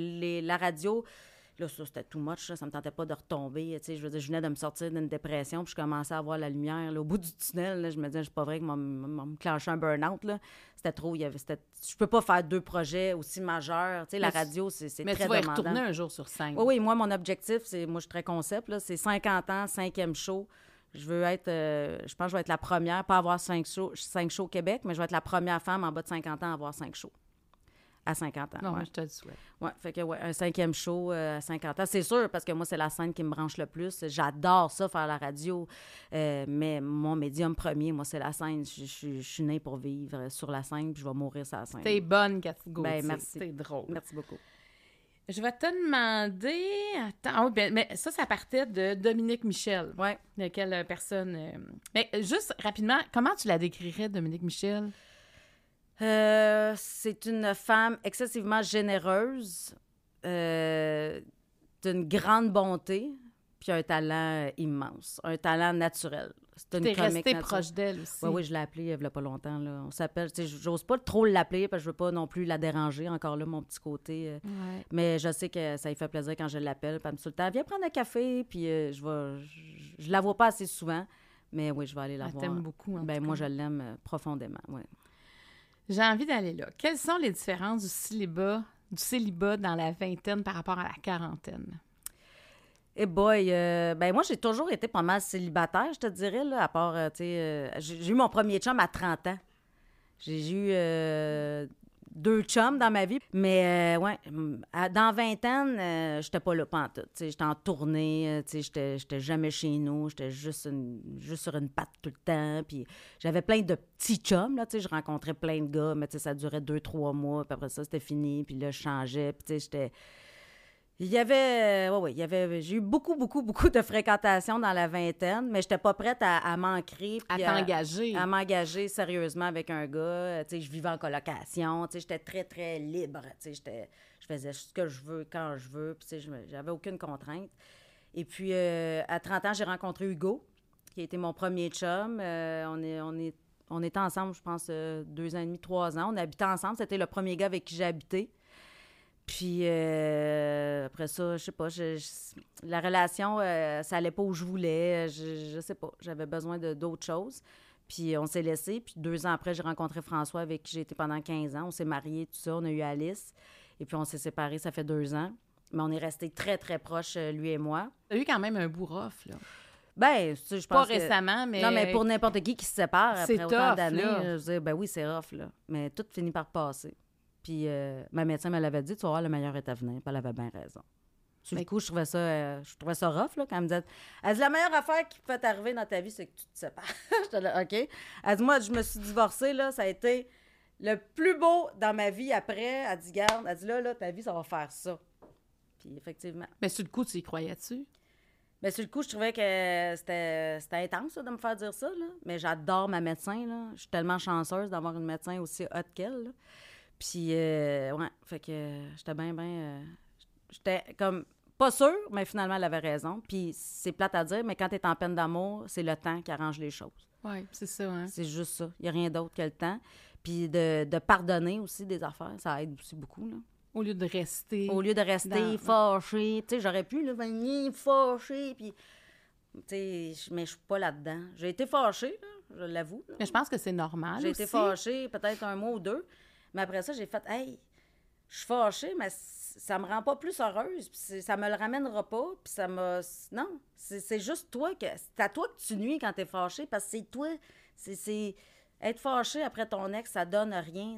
la radio. Là, ça, c'était too much. Là. Ça me tentait pas de retomber. Je veux dire, je venais de me sortir d'une dépression, puis je commençais à voir la lumière. Là, au bout du tunnel, là, je me disais, c'est pas vrai que me clencher un burn-out. Là. C'était trop. Je peux pas faire 2 projets aussi majeurs. La radio, c'est très demandant. Mais tu vas y retourner un jour sur scène. Oui, moi, mon objectif, moi, je suis très concept. Là, c'est 50 ans, 5e show. Je veux être, je pense que je vais être la première, pas avoir 5 shows au Québec, mais je vais être la première femme en bas de 50 ans à avoir 5 shows. À 50 ans. Non, ouais. Je te le souhaite. Oui, fait que un 5e show à 50 ans. C'est sûr, parce que moi, c'est la scène qui me branche le plus. J'adore ça, faire la radio. Mais mon médium premier, moi, c'est la scène. Je suis née pour vivre sur la scène, puis je vais mourir sur la scène. T'es bonne, Cathy Gauthier. Ben, merci. C'est drôle. Merci beaucoup. Je vais te demander... Attends, mais ça partait de Dominique Michel. Oui. De quelle personne... Mais juste rapidement, comment tu la décrirais, Dominique Michel? C'est une femme excessivement généreuse, d'une grande bonté, puis un talent immense, un talent naturel. C'est une comique restée proche d'elle aussi. Oui, je l'ai appelée il n'y a pas longtemps. Là. On s'appelle, j'ose pas trop l'appeler parce que je veux pas non plus la déranger, encore là, mon petit côté. Ouais. Mais je sais que ça lui fait plaisir quand je l'appelle. Puis elle me dit tout le temps, viens prendre un café, puis je la vois pas assez souvent, mais oui, je vais aller la voir. T'aimes beaucoup, en tout cas. Moi, je l'aime profondément, oui. J'ai envie d'aller là. Quelles sont les différences du célibat dans la vingtaine par rapport à la quarantaine? Eh boy, ben moi, j'ai toujours été pas mal célibataire, je te dirais, là, à part, tu sais, j'ai eu mon premier chum à 30 ans. J'ai eu 2 chums dans ma vie, mais ouais, dans vingtaine, j'étais pas là pantoute. Tu sais, j'étais en tournée, tu sais, j'étais jamais chez nous, j'étais juste sur une patte tout le temps, puis j'avais plein de petits chums, là, tu sais, je rencontrais plein de gars, mais tu sais, ça durait 2-3 mois, puis après ça, c'était fini, puis là, je changeais, puis tu sais, j'étais... Il y avait, j'ai eu beaucoup, beaucoup, beaucoup de fréquentation dans la vingtaine, mais j'étais pas prête à m'ancrer. À puis t'engager. À m'engager sérieusement avec un gars. Tu sais, je vivais en colocation. Tu sais, j'étais très, très libre. Tu sais, je faisais ce que je veux, quand je veux. Puis, tu sais, j'avais aucune contrainte. Et puis, à 30 ans, j'ai rencontré Hugo, qui a été mon premier chum. On était ensemble, je pense, 2 ans et demi, 3 ans. On habitait ensemble. C'était le premier gars avec qui j'ai habité. Puis après ça, je sais pas, la relation, ça allait pas où je voulais. Je sais pas, j'avais besoin d'autres choses. Puis on s'est laissés. Puis 2 ans après, j'ai rencontré François, avec qui j'ai été pendant 15 ans. On s'est mariés, tout ça. On a eu Alice. Et puis on s'est séparés, ça fait 2 ans. Mais on est restés très, très proches, lui et moi. T'as eu quand même un bout rough, là. Ben, je pense pas récemment, mais... Non, mais pour n'importe qui se sépare après autant d'années, là. je veux dire, ben oui, c'est rough, là. Mais tout finit par passer. Puis ma médecin me l'avait dit, tu vas voir, le meilleur est à venir. Puis elle avait bien raison. Sur le coup, je trouvais ça rough, là, quand elle me disait... Elle dit, la meilleure affaire qui peut t'arriver dans ta vie, c'est que tu te sépares. J'étais là, OK. Elle dit, moi, je me suis divorcée, là, ça a été le plus beau dans ma vie après. Elle dit, garde, elle dit, là, ta vie, ça va faire ça. Puis effectivement. Mais sur le coup, tu y croyais-tu? Bien, sur le coup, je trouvais que c'était intense, ça, de me faire dire ça, là. Mais j'adore ma médecin, là. Je suis tellement chanceuse d'avoir une médecin aussi hot qu'elle, là. Puis, ouais, fait que j'étais j'étais comme pas sûre, mais finalement, elle avait raison. Puis, c'est plate à dire, mais quand t'es en peine d'amour, c'est le temps qui arrange les choses. Oui, c'est ça, hein? C'est juste ça. Il n'y a rien d'autre que le temps. Puis, de pardonner aussi des affaires, ça aide aussi beaucoup, là. Au lieu de rester... fâché. Tu sais, j'aurais pu, là, venir fâché, puis... Tu sais, mais je suis pas là-dedans. J'ai été fâchée, là, je l'avoue. Là. Mais je pense que c'est normal J'ai été fâchée peut-être 1 mois ou 2. Mais après ça, j'ai fait, hey, je suis fâchée, mais ça me rend pas plus heureuse. Puis ça me le ramènera pas. Puis ça m'a. Non, c'est juste toi que. C'est à toi que tu nuis quand t'es fâchée, parce que c'est toi. C'est être fâché après ton ex, ça donne rien.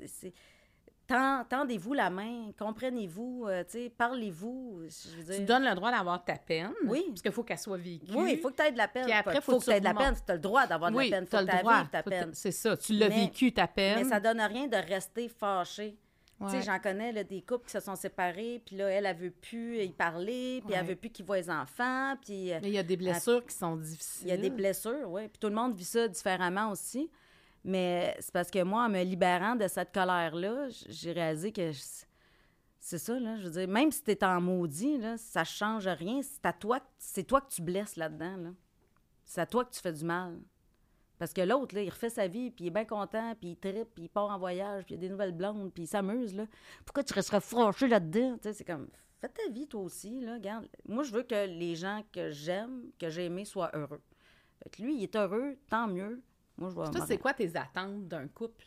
Tendez-vous la main, comprenez-vous, parlez-vous. Je veux dire... Tu donnes le droit d'avoir ta peine. Oui. Parce qu'il faut qu'elle soit vécue. Oui, il faut que tu aies de la peine. Puis après, il faut que tu aies de la peine. Tu as le droit d'avoir de la peine. Il faut que tu aies ta peine. C'est ça, tu l'as vécu, ta peine. Mais ça donne rien de rester fâché. Ouais. Tu sais, j'en connais là, des couples qui se sont séparés, puis là, elle veut plus y parler, puis elle veut plus qu'ils voient les enfants, puis... Mais il y a des blessures qui sont difficiles. Il y a des blessures, oui. Puis tout le monde vit ça différemment aussi. Mais c'est parce que moi, en me libérant de cette colère-là, j'ai réalisé que c'est ça, là. Je veux dire, même si t'es en maudit, là, ça change rien. C'est toi que tu blesses là-dedans, là. C'est à toi que tu fais du mal. Parce que l'autre, là, il refait sa vie, puis il est bien content, puis il trippe, puis il part en voyage, puis il y a des nouvelles blondes, puis il s'amuse, là. Pourquoi tu resterais fâché là-dedans? Tu sais, c'est comme, fais ta vie, toi aussi, là. Regarde. Moi, je veux que les gens que j'aime, que j'ai aimés, soient heureux. Fait que lui, il est heureux, tant mieux. Moi, je vais... Toi, c'est quoi tes attentes d'un couple?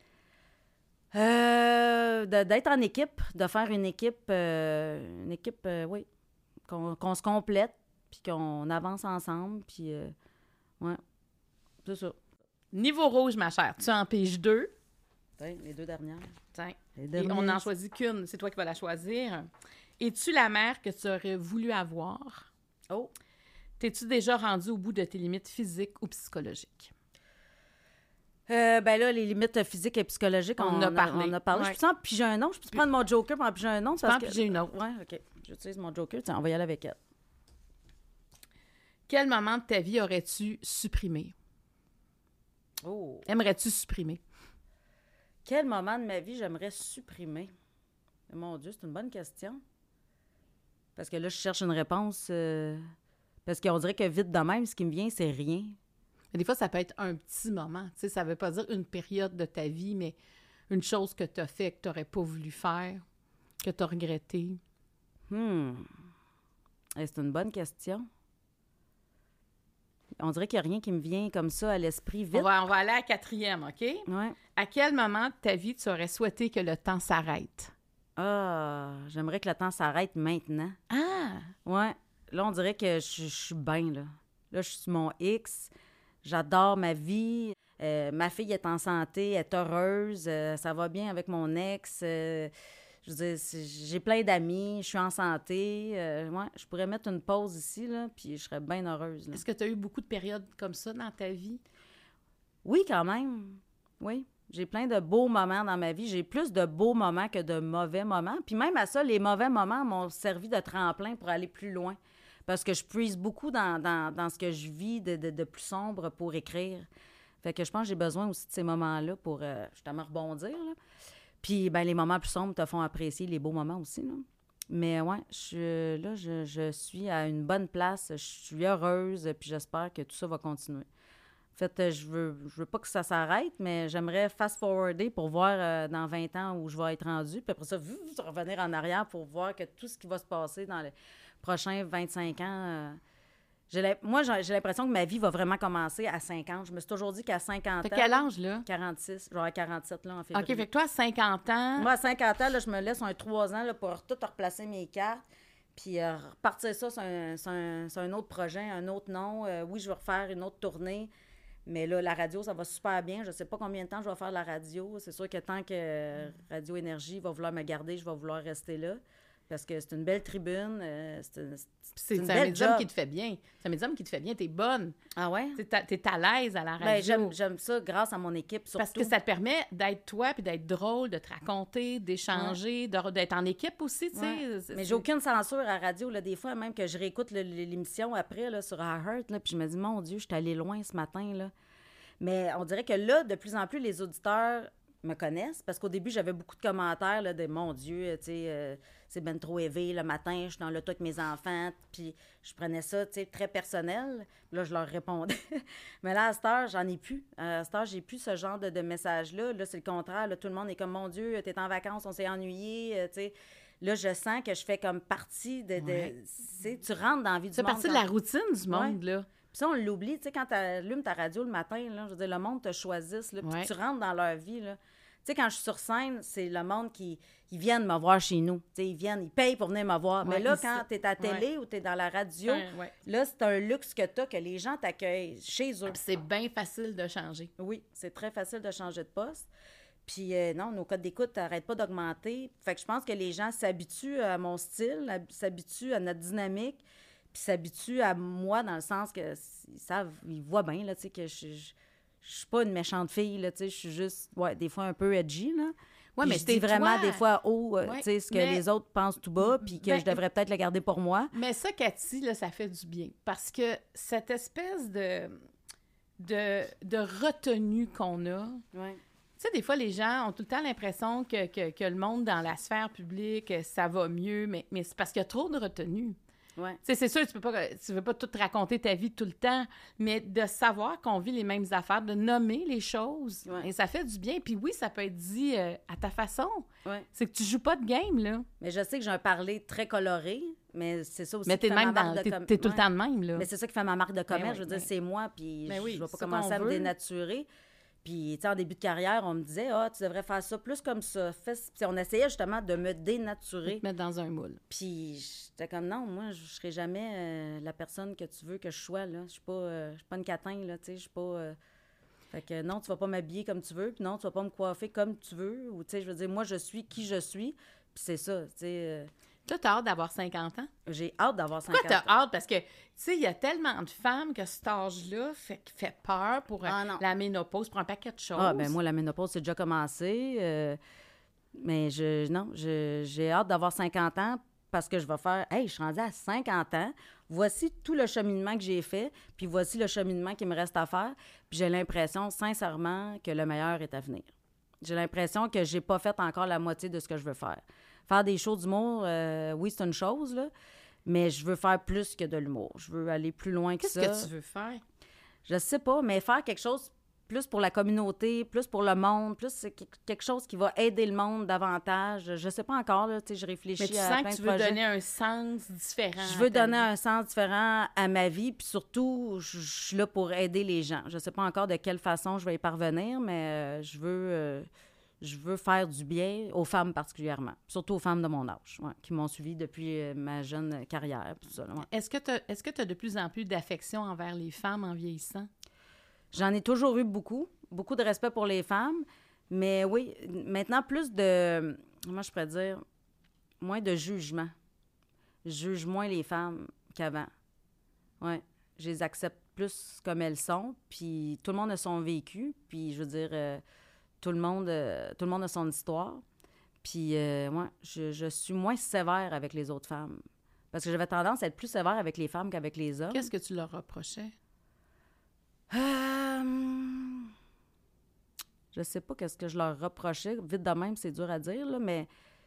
D'être en équipe, de faire une équipe, oui, qu'on se complète, puis qu'on avance ensemble, puis, ouais, c'est ça. Niveau rouge, ma chère, tu en piges 2. Tiens, les 2 dernières. Tiens, et on n'en choisit qu'une, c'est toi qui vas la choisir. Es-tu la mère que tu aurais voulu avoir? Oh! T'es-tu déjà rendue au bout de tes limites physiques ou psychologiques? Ben là, les limites physiques et psychologiques, on a parlé. Ouais. Je peux en piger un nom? Je peux prendre mon joker pour en piger un nom? Tu peux en piger une autre. Oui, OK. J'utilise mon joker. Tiens, on va y aller avec elle. Quel moment de ta vie aurais-tu supprimé? Oh! Aimerais-tu supprimer? Quel moment de ma vie j'aimerais supprimer? Mon Dieu, c'est une bonne question. Parce que là, je cherche une réponse. Parce qu'on dirait que vite de même, ce qui me vient, c'est rien. Mais des fois, ça peut être un petit moment. Tu sais, ça veut pas dire une période de ta vie, mais une chose que tu as fait, que tu n'aurais pas voulu faire, que tu as regretté. C'est une bonne question. On dirait qu'il n'y a rien qui me vient comme ça à l'esprit vite. On va aller à la 4e, OK? Ouais. À quel moment de ta vie tu aurais souhaité que le temps s'arrête? Ah, j'aimerais que le temps s'arrête maintenant. Ah! Ouais. là, on dirait que je suis bien, là. Là, je suis sur mon X. J'adore ma vie. Ma fille est en santé, elle est heureuse. Ça va bien avec mon ex. Je veux dire, j'ai plein d'amis, je suis en santé. Ouais, je pourrais mettre une pause ici, là, puis je serais bien heureuse. Là. Est-ce que tu as eu beaucoup de périodes comme ça dans ta vie? Oui, quand même. Oui. J'ai plein de beaux moments dans ma vie. J'ai plus de beaux moments que de mauvais moments. Puis même à ça, les mauvais moments m'ont servi de tremplin pour aller plus loin. Parce que je puise beaucoup dans ce que je vis de plus sombre pour écrire. Fait que je pense que j'ai besoin aussi de ces moments-là pour justement rebondir, là. Puis, ben les moments plus sombres te font apprécier les beaux moments aussi, là. Mais ouais, je suis à une bonne place, je suis heureuse, puis j'espère que tout ça va continuer. En fait, je veux pas que ça s'arrête, mais j'aimerais fast-forwarder pour voir dans 20 ans où je vais être rendue, puis après ça, revenir en arrière pour voir que tout ce qui va se passer dans les prochains 25 ans... j'ai l'impression que ma vie va vraiment commencer à 50. Je me suis toujours dit qu'à 50 ans... T'as quel âge, là? 46. J'aurai 47, là, en février. OK, fait que toi, à 50 ans... Moi, à 50 ans, là, je me laisse un 3 ans là, pour tout replacer mes cartes. Puis repartir ça, c'est un autre projet, un autre nom. Oui, je vais refaire une autre tournée. Mais là, la radio, ça va super bien. Je ne sais pas combien de temps je vais faire la radio. C'est sûr que tant que Radio Énergie va vouloir me garder, je vais vouloir rester là. Parce que c'est une belle tribune. C'est un médium qui te fait bien. C'est un médium qui te fait bien. T'es bonne. Ah ouais? T'es à l'aise à la radio. Ben, j'aime ça grâce à mon équipe, surtout. Parce que ça te permet d'être toi, puis d'être drôle, de te raconter, d'échanger, d'être en équipe aussi, tu sais. Mais j'ai aucune censure à la radio. Là, des fois, même que je réécoute l'émission après là, sur iHeart, là, puis je me dis, mon Dieu, je suis allée loin ce matin, là. Mais on dirait que là, de plus en plus, les auditeurs me connaissent, parce qu'au début, j'avais beaucoup de commentaires là, de « Mon Dieu, tu sais, c'est ben trop élevé le matin, je suis dans l'auto avec mes enfants. » Puis je prenais ça, tu sais, très personnel. Là, je leur répondais. Mais là, à cette heure, j'en ai plus. À cette heure, j'ai plus ce genre de message-là. Là, c'est le contraire. Là, tout le monde est comme « Mon Dieu, t'es en vacances, on s'est ennuyé. » Tu sais, là, je sens que je fais comme partie de tu sais, tu rentres dans la vie du monde. C'est partie de la routine du monde, là. Puis ça, on l'oublie. Tu sais, quand tu allumes ta radio le matin, là, je veux dire, le monde te choisisse, là, puis tu rentres dans leur vie, là. Tu sais, quand je suis sur scène, c'est le monde qui viennent me voir chez nous. Tu sais, ils payent pour venir me voir. Mais là, quand tu es à la télé ou tu es dans la radio, là, c'est un luxe que tu as, que les gens t'accueillent chez eux. Puis c'est bien facile de changer. Oui, c'est très facile de changer de poste. Puis non, nos codes d'écoute n'arrêtent pas d'augmenter. Fait que je pense que les gens s'habituent à mon style, s'habituent à notre dynamique, puis s'habituent à moi dans le sens que ils voient bien, là, tu sais, que je suis pas une méchante fille, là, tu sais, je suis juste, des fois un peu edgy, là. Ouais, mais je dis vraiment des fois haut, tu sais, ce que les autres pensent tout bas, puis que je devrais peut-être le garder pour moi. Mais ça, Cathy, là, ça fait du bien, parce que cette espèce de retenue qu'on a... Ouais. Tu sais, des fois, les gens ont tout le temps l'impression que le monde dans la sphère publique, ça va mieux, mais c'est parce qu'il y a trop de retenue. Ouais. C'est sûr, tu veux pas tout raconter ta vie tout le temps, mais de savoir qu'on vit les mêmes affaires, de nommer les choses, et ça fait du bien. Puis oui, ça peut être dit à ta façon. Ouais. C'est que tu joues pas de game, là. Mais je sais que j'ai un parler très coloré, mais c'est ça aussi mais qui fait ma marque de t'es tout le temps de même, là. Mais c'est ça qui fait ma marque de commerce. Je veux dire, c'est moi, puis je vais pas commencer à me dénaturer. Puis, tu sais, en début de carrière, on me disait « Ah, tu devrais faire ça plus comme ça. » Puis on essayait justement de me dénaturer. De te mettre dans un moule. Puis j'étais comme « Non, moi, je serai jamais la personne que tu veux que je sois, là. Je suis pas une catin, là, tu sais, je suis pas... Fait que non, tu vas pas m'habiller comme tu veux, puis non, tu vas pas me coiffer comme tu veux. Ou, tu sais, je veux dire, moi, je suis qui je suis, puis c'est ça, tu sais... Toi, t'as hâte d'avoir 50 ans? J'ai hâte d'avoir 50 ans. Pourquoi t'as hâte? Parce que, tu sais, il y a tellement de femmes que cet âge-là fait peur pour la ménopause, pour un paquet de choses. Ah, ben moi, la ménopause, c'est déjà commencé. Mais j'ai hâte d'avoir 50 ans parce que je vais faire « Hey, je suis rendue à 50 ans. Voici tout le cheminement que j'ai fait, puis voici le cheminement qui me reste à faire. » Puis j'ai l'impression, sincèrement, que le meilleur est à venir. J'ai l'impression que j'ai pas fait encore la moitié de ce que je veux faire. Faire des shows d'humour, oui, c'est une chose, là, mais je veux faire plus que de l'humour. Je veux aller plus loin que ça. Qu'est-ce que tu veux faire? Je sais pas, mais faire quelque chose plus pour la communauté, plus pour le monde, plus c'est quelque chose qui va aider le monde davantage. Je sais pas encore, là, tu sais, je réfléchis à plein de projets. Mais tu sens que tu veux donner un sens différent. Je veux donner un sens différent à ma vie, puis surtout, je suis là pour aider les gens. Je sais pas encore de quelle façon je vais y parvenir, mais je veux je veux faire du bien aux femmes particulièrement, surtout aux femmes de mon âge, qui m'ont suivi depuis ma jeune carrière. Tout ça, ouais. Est-ce que tu as de plus en plus d'affection envers les femmes en vieillissant? J'en ai toujours eu beaucoup de respect pour les femmes, mais oui, maintenant plus de, comment je pourrais dire, moins de jugement. Je juge moins les femmes qu'avant. Oui, je les accepte plus comme elles sont, puis tout le monde a son vécu, puis je veux dire, tout le monde a son histoire. Puis, moi, je suis moins sévère avec les autres femmes. Parce que j'avais tendance à être plus sévère avec les femmes qu'avec les hommes. Qu'est-ce que tu leur reprochais? Je sais pas qu'est-ce que je leur reprochais. Vite de même, c'est dur à dire, là, mais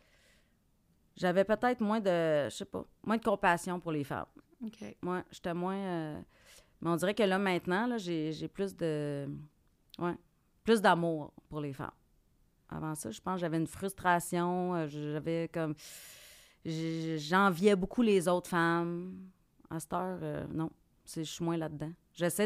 j'avais peut-être moins de compassion pour les femmes. OK. Moi, j'étais moins... mais on dirait que là, maintenant, là, j'ai plus de... Ouais, plus d'amour pour les femmes. Avant ça, je pense que j'avais une frustration. J'avais comme... J'enviais beaucoup les autres femmes. À cette heure, non. Je suis moins là-dedans. J'essaie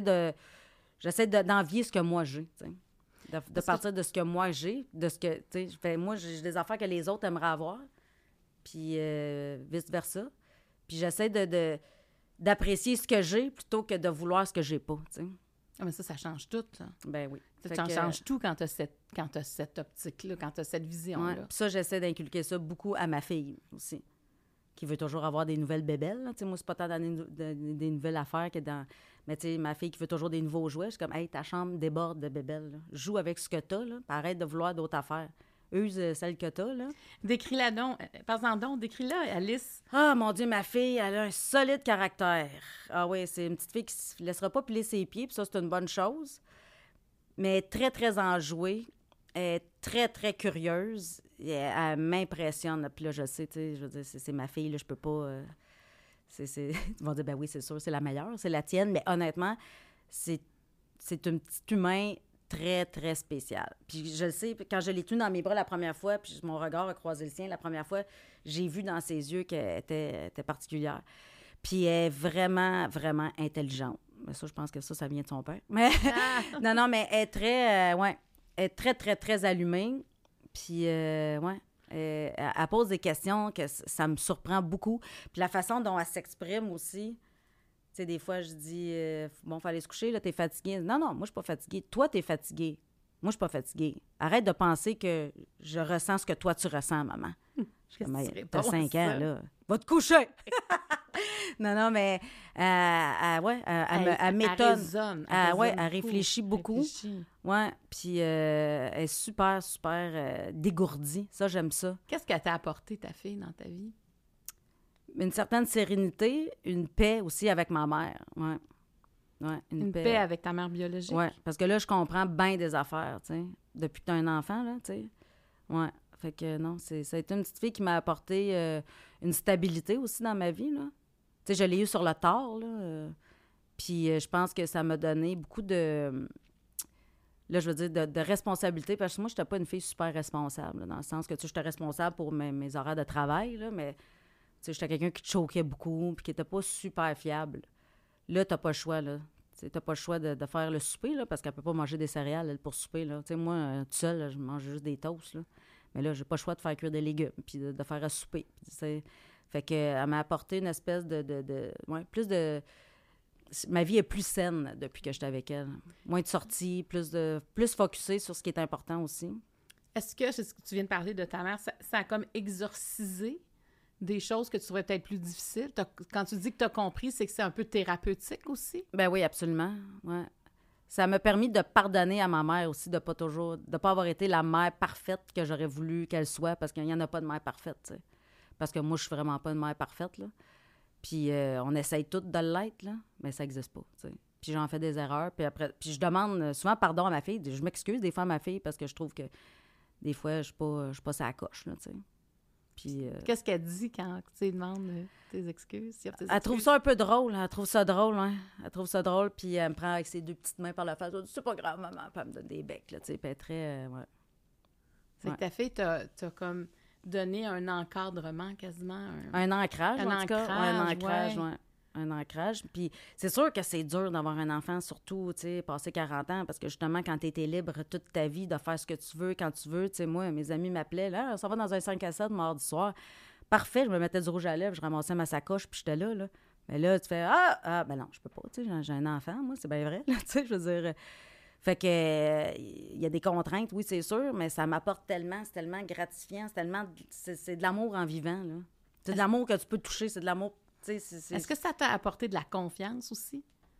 d'envier ce que moi j'ai, tu sais. De partir de ce que moi j'ai, de ce que, tu sais, moi, j'ai des affaires que les autres aimeraient avoir, puis vice-versa. Puis j'essaie d'apprécier ce que j'ai plutôt que de vouloir ce que j'ai pas, tu sais. Ah, mais ça change tout, ça. Ben oui. Ça change tout quand tu as cette optique-là, quand tu as cette vision-là. Ouais, puis ça, j'essaie d'inculquer ça beaucoup à ma fille aussi, qui veut toujours avoir des nouvelles bébelles. Tu sais, moi, c'est pas tant dans des nouvelles affaires que dans... Mais tu sais, ma fille qui veut toujours des nouveaux jouets, je suis comme, hey, ta chambre déborde de bébelles. Là. Joue avec ce que t'as, là, puis arrête de vouloir d'autres affaires. Use celle que t'as, là. Décris-la donc. Par-en donc, décris-la, Alice. Ah, mon Dieu, ma fille, elle a un solide caractère. Ah oui, c'est une petite fille qui se laissera pas piler ses pieds, puis ça, c'est une bonne chose. Mais elle est très, très enjouée. Elle est très, très curieuse. Elle m'impressionne. Puis là, je sais, tu sais, je veux dire, c'est ma fille, là, je peux pas... Ils vont dire, ben oui, c'est sûr, c'est la meilleure, c'est la tienne. Mais honnêtement, c'est un petit humain très, très spécial. Puis je le sais, quand je l'ai tenue dans mes bras la première fois, puis mon regard a croisé le sien la première fois, j'ai vu dans ses yeux qu'elle était particulière. Puis elle est vraiment, vraiment intelligente. Mais ça, je pense que ça vient de son père. Mais non, mais elle est très, elle est très, très, très allumée. Puis, elle pose des questions que ça me surprend beaucoup. Puis la façon dont elle s'exprime aussi, tu sais, des fois, je dis, bon, il faut aller se coucher, là, t'es fatiguée. Non, moi, je suis pas fatiguée. Toi, t'es fatiguée. Moi, je suis pas fatiguée. Arrête de penser que je ressens ce que toi, tu ressens, maman. T'as 5 ans, là. Va te coucher! Non, mais elle m'étonne. Elle réfléchit beaucoup. Ouais, puis elle est super, super dégourdie. Ça, j'aime ça. Qu'est-ce qu'elle t'a apporté, ta fille, dans ta vie? Une certaine sérénité, une paix aussi avec ma mère. Ouais, une paix avec ta mère biologique? Oui, parce que là, je comprends bien des affaires, tu sais, depuis que tu as un enfant, là, tu sais. Ouais, fait que non, ça a été une petite fille qui m'a apporté une stabilité aussi dans ma vie, là. Tu sais, je l'ai eu sur le tard, là. Puis je pense que ça m'a donné beaucoup de... Là, je veux dire, de responsabilité, parce que moi, je n'étais pas une fille super responsable, là, dans le sens que, tu sais, j'étais responsable pour mes horaires de travail, là, mais, tu sais, j'étais quelqu'un qui te choquait beaucoup, puis qui n'était pas super fiable. Là, t'as pas le choix, là. Tu n'as pas le choix de faire le souper, là, parce qu'elle peut pas manger des céréales, elle, pour souper, là. Tu sais, moi, toute seule, là, je mange juste des toasts, là. Mais là, j'ai pas le choix de faire cuire des légumes, puis de faire à souper. Puis, fait qu'elle m'a apporté une espèce plus de... Ma vie est plus saine depuis que j'étais avec elle. Moins de sorties, plus focusée sur ce qui est important aussi. Est-ce que tu viens de parler de ta mère, ça a comme exorcisé des choses que tu trouvais peut-être plus difficiles? Quand tu dis que tu as compris, c'est que c'est un peu thérapeutique aussi? Ben oui, absolument. Ouais. Ça m'a permis de pardonner à ma mère aussi, de pas avoir été la mère parfaite que j'aurais voulu qu'elle soit, parce qu'il n'y en a pas de mère parfaite, tu sais. Parce que moi, je suis vraiment pas une mère parfaite, là. Puis on essaye toutes de l'être, là, mais ça n'existe pas, tu sais. Puis j'en fais des erreurs, puis je demande souvent pardon à ma fille. Je m'excuse des fois à ma fille parce que je trouve que des fois, je suis pas sa coche, là, tu sais. Puis, qu'est-ce qu'elle dit quand tu lui demandes tes excuses? Elle trouve ça un peu drôle. Elle trouve ça drôle, hein. Elle trouve ça drôle, puis elle me prend avec ses deux petites mains par la face. Elle dit, c'est pas grave, maman. Puis elle me donne des becs, là, tu sais. Puis elle est très... C'est que ta fille t'a comme donné un encadrement quasiment. Un ancrage, en tout cas. Un ancrage, ouais. un ancrage. Puis c'est sûr que c'est dur d'avoir un enfant, surtout, tu sais, passé 40 ans, parce que justement, quand tu étais libre toute ta vie de faire ce que tu veux, quand tu veux, tu sais, moi, mes amis m'appelaient, là, on s'en va dans un 5 à 7 mardi soir. Parfait, je me mettais du rouge à lèvres, je ramassais ma sacoche, puis j'étais là. Mais là, tu fais, ben non, je peux pas, tu sais, j'ai un enfant, moi, c'est bien vrai, là, tu sais, je veux dire... Fait que il y a des contraintes, oui, c'est sûr, mais ça m'apporte tellement, c'est tellement gratifiant, c'est de l'amour en vivant, là. C'est de l'amour que tu peux toucher, c'est de l'amour, tu sais. Est-ce que ça t'a apporté de la confiance aussi?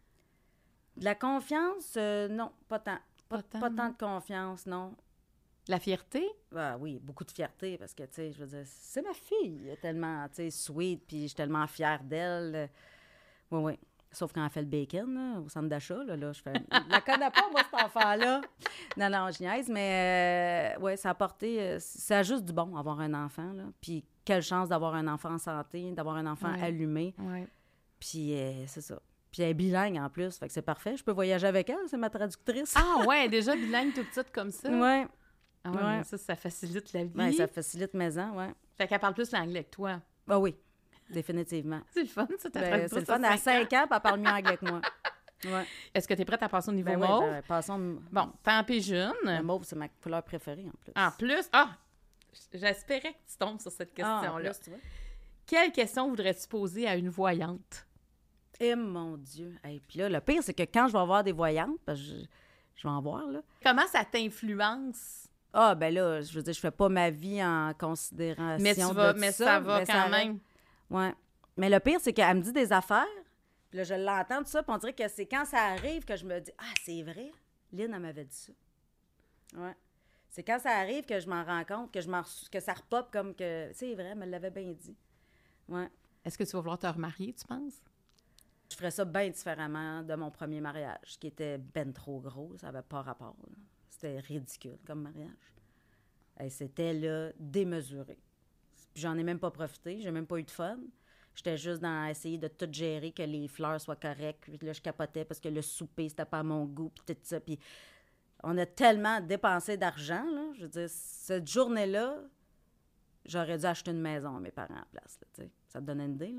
De la confiance, non, pas tant. Pas tant de confiance, non. La fierté? Ah oui, beaucoup de fierté, parce que, tu sais, je veux dire, c'est ma fille, elle est tellement, tu sais, sweet, puis je suis tellement fière d'elle. Oui, oui. Sauf quand elle fait le bacon, là, au centre d'achat, là, je fais... Je la connais pas, moi, cet enfant-là. Non, je niaise, mais ouais, ça a apporté... ça a juste du bon, avoir un enfant, là. Puis quelle chance d'avoir un enfant en santé, d'avoir un enfant allumé. Ouais. Puis c'est ça. Puis elle est bilingue, en plus, fait que c'est parfait. Je peux voyager avec elle, c'est ma traductrice. Ah ouais, déjà bilingue toute petite comme ça? Ouais. Ah ouais, ça facilite la vie. Ouais, ça facilite mes ans, ouais. Fait qu'elle parle plus l'anglais que toi. Ah oui. Définitivement. C'est le fun, ça, c'est le fun. À 5 ans, puis elle parle mieux anglais que moi. Ouais. Est-ce que tu es prête à passer au niveau oui, mauve? passons... Bon, tant pis jeune. Le mauve, c'est ma couleur préférée, en plus. En plus? J'espérais que tu tombes sur cette question-là. En plus, tu vois. Quelle question voudrais-tu poser à une voyante? Eh, mon Dieu! Et puis là, le pire, c'est que quand je vais voir des voyantes, parce que je vais en voir, là... Comment ça t'influence? Ah, ben là, je veux dire, je fais pas ma vie en considération mais ça va mais quand même. Ouais. Mais le pire, c'est qu'elle me dit des affaires, puis là, je l'entends, tout ça, puis on dirait que c'est quand ça arrive que je me dis « Ah, c'est vrai! Lynn, elle m'avait dit ça. » Ouais. C'est quand ça arrive que je m'en rends compte, que ça repop comme que « C'est vrai, elle me l'avait bien dit. » Ouais. Est-ce que tu vas vouloir te remarier, tu penses? Je ferais ça bien différemment de mon premier mariage, qui était ben trop gros. Ça n'avait pas rapport, là. C'était ridicule comme mariage. Et c'était, là, démesuré. Puis j'en ai même pas profité. J'ai même pas eu de fun. J'étais juste dans essayer de tout gérer, que les fleurs soient correctes. Puis là, je capotais parce que le souper, c'était pas à mon goût, puis tout ça. Puis on a tellement dépensé d'argent, là. Je veux dire, cette journée-là, j'aurais dû acheter une maison à mes parents à la place, là, tu sais. Ça te donne une idée, là?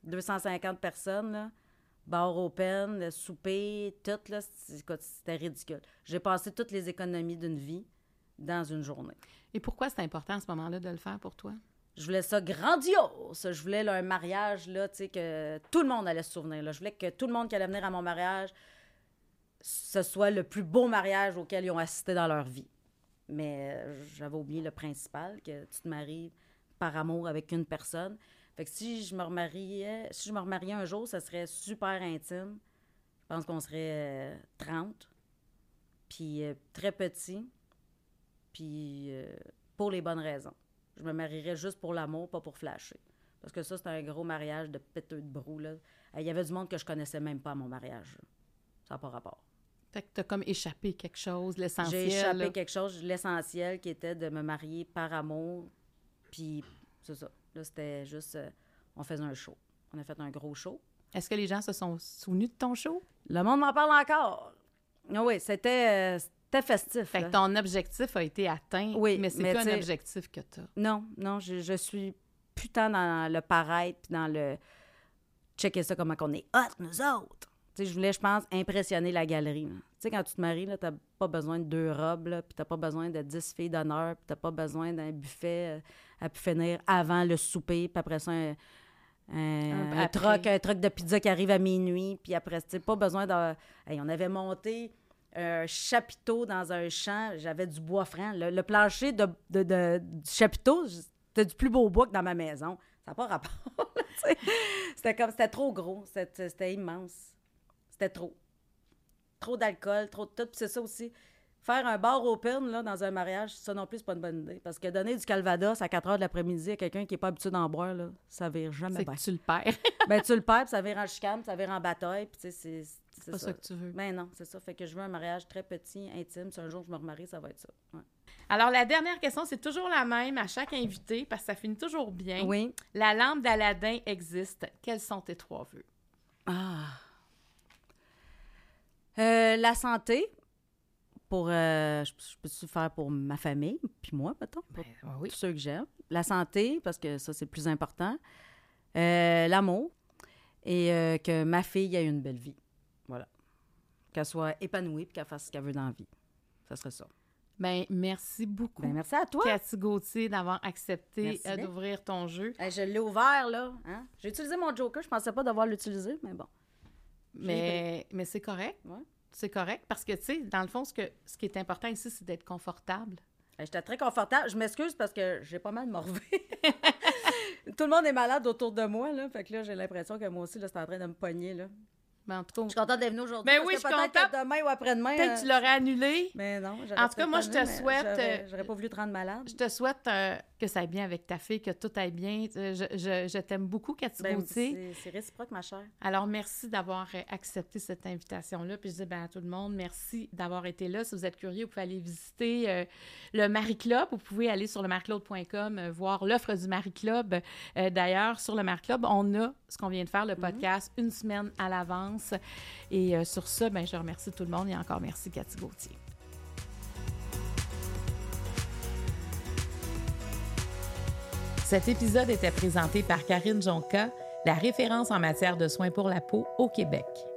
250 personnes, là. Bar open, le souper, tout, là, c'était ridicule. J'ai passé toutes les économies d'une vie dans une journée. Et pourquoi c'est important à ce moment-là de le faire pour toi? Je voulais ça grandiose. Je voulais là, un mariage, là, tu sais, que tout le monde allait se souvenir. Là. Je voulais que tout le monde qui allait venir à mon mariage, ce soit le plus beau mariage auquel ils ont assisté dans leur vie. Mais j'avais oublié le principal, que tu te maries par amour avec une personne. Fait que si je me remariais un jour, ça serait super intime. Je pense qu'on serait 30. Puis très petit. Puis pour les bonnes raisons. Je me marierais juste pour l'amour, pas pour flasher. Parce que ça, c'était un gros mariage de péteux de brou, là. Il y avait du monde que je connaissais même pas à mon mariage, là. Ça n'a pas rapport. Fait que t'as comme échappé quelque chose, l'essentiel. J'ai échappé quelque chose, l'essentiel qui était de me marier par amour. Puis c'est ça. Là, c'était juste... on faisait un show. On a fait un gros show. Est-ce que les gens se sont souvenus de ton show? Le monde m'en parle encore. Ah oui, c'était festif. Fait que ton objectif a été atteint, oui, mais c'est plus un objectif que tu as. Non, je suis putain dans le paraître puis dans le checker ça comment qu'on est hot, nous autres. Tu sais, je voulais, je pense, impressionner la galerie. Tu sais, quand tu te maries, là, t'as pas besoin de 2 robes, là, puis t'as pas besoin de 10 filles d'honneur, puis t'as pas besoin d'un buffet à pu finir avant le souper, puis après ça, un truck de pizza qui arrive à minuit, puis après, tu sais, pas besoin de... Hey, on avait monté un chapiteau dans un champ, j'avais du bois franc. Le plancher du chapiteau, c'était du plus beau bois que dans ma maison. Ça n'a pas rapport, c'était trop gros, c'était immense. C'était trop. Trop d'alcool, trop de tout. Puis c'est ça aussi. Faire un bar open là, dans un mariage, ça non plus, c'est pas une bonne idée. Parce que donner du Calvados à 4 heures de l'après-midi à quelqu'un qui n'est pas habitué d'en boire, là, ça vire jamais bien. C'est que tu le perds. Ben tu le perds, puis ça vire en chicane, puis ça vire en bataille. Puis tu sais, c'est pas ça que tu veux. Ben non, c'est ça. Fait que je veux un mariage très petit, intime. Si un jour je me remarie, ça va être ça. Ouais. Alors, la dernière question, c'est toujours la même à chaque invité, parce que ça finit toujours bien. Oui. La lampe d'Aladin existe. Quels sont tes 3 vœux? La santé, pour je peux-tu faire pour ma famille, puis moi, mettons, pour tous ceux que j'aime. La santé, parce que ça, c'est le plus important. L'amour. et que ma fille ait une belle vie. Voilà. Qu'elle soit épanouie et qu'elle fasse ce qu'elle veut dans la vie. Ça serait ça. Bien, merci beaucoup. Bien, merci à toi. Cathy Gauthier, d'avoir accepté d'ouvrir ton jeu. Je l'ai ouvert, là. Hein? J'ai utilisé mon joker. Je pensais pas devoir l'utiliser, mais bon. Mais c'est correct. Ouais. C'est correct parce que, tu sais, dans le fond, ce qui est important ici, c'est d'être confortable. J'étais très confortable. Je m'excuse parce que j'ai pas mal morvé. Tout le monde est malade autour de moi, là. Fait que là, j'ai l'impression que moi aussi, là, c'est en train de me pogner, là. Mais en tout cas, je suis contente d'être venue aujourd'hui. Ben oui, je suis peut-être contente. que demain ou après-demain. Peut-être que tu l'aurais annulé. Mais non. En tout cas, moi, je te souhaite. J'aurais pas voulu te rendre malade. Je te souhaite que ça aille bien avec ta fille, que tout aille bien. Je t'aime beaucoup, Cathy Gauthier. C'est réciproque, ma chère. Alors, merci d'avoir accepté cette invitation-là. Puis je dis à tout le monde, merci d'avoir été là. Si vous êtes curieux, vous pouvez aller visiter le Marie Club. Vous pouvez aller sur le marieclaude.com, voir l'offre du Marie Club. D'ailleurs, sur le Marie Club, on a ce qu'on vient de faire, le podcast, une semaine à l'avance. Et sur ça, je remercie tout le monde et encore merci Cathy Gauthier. Cet épisode était présenté par Karine Jonca, la référence en matière de soins pour la peau au Québec.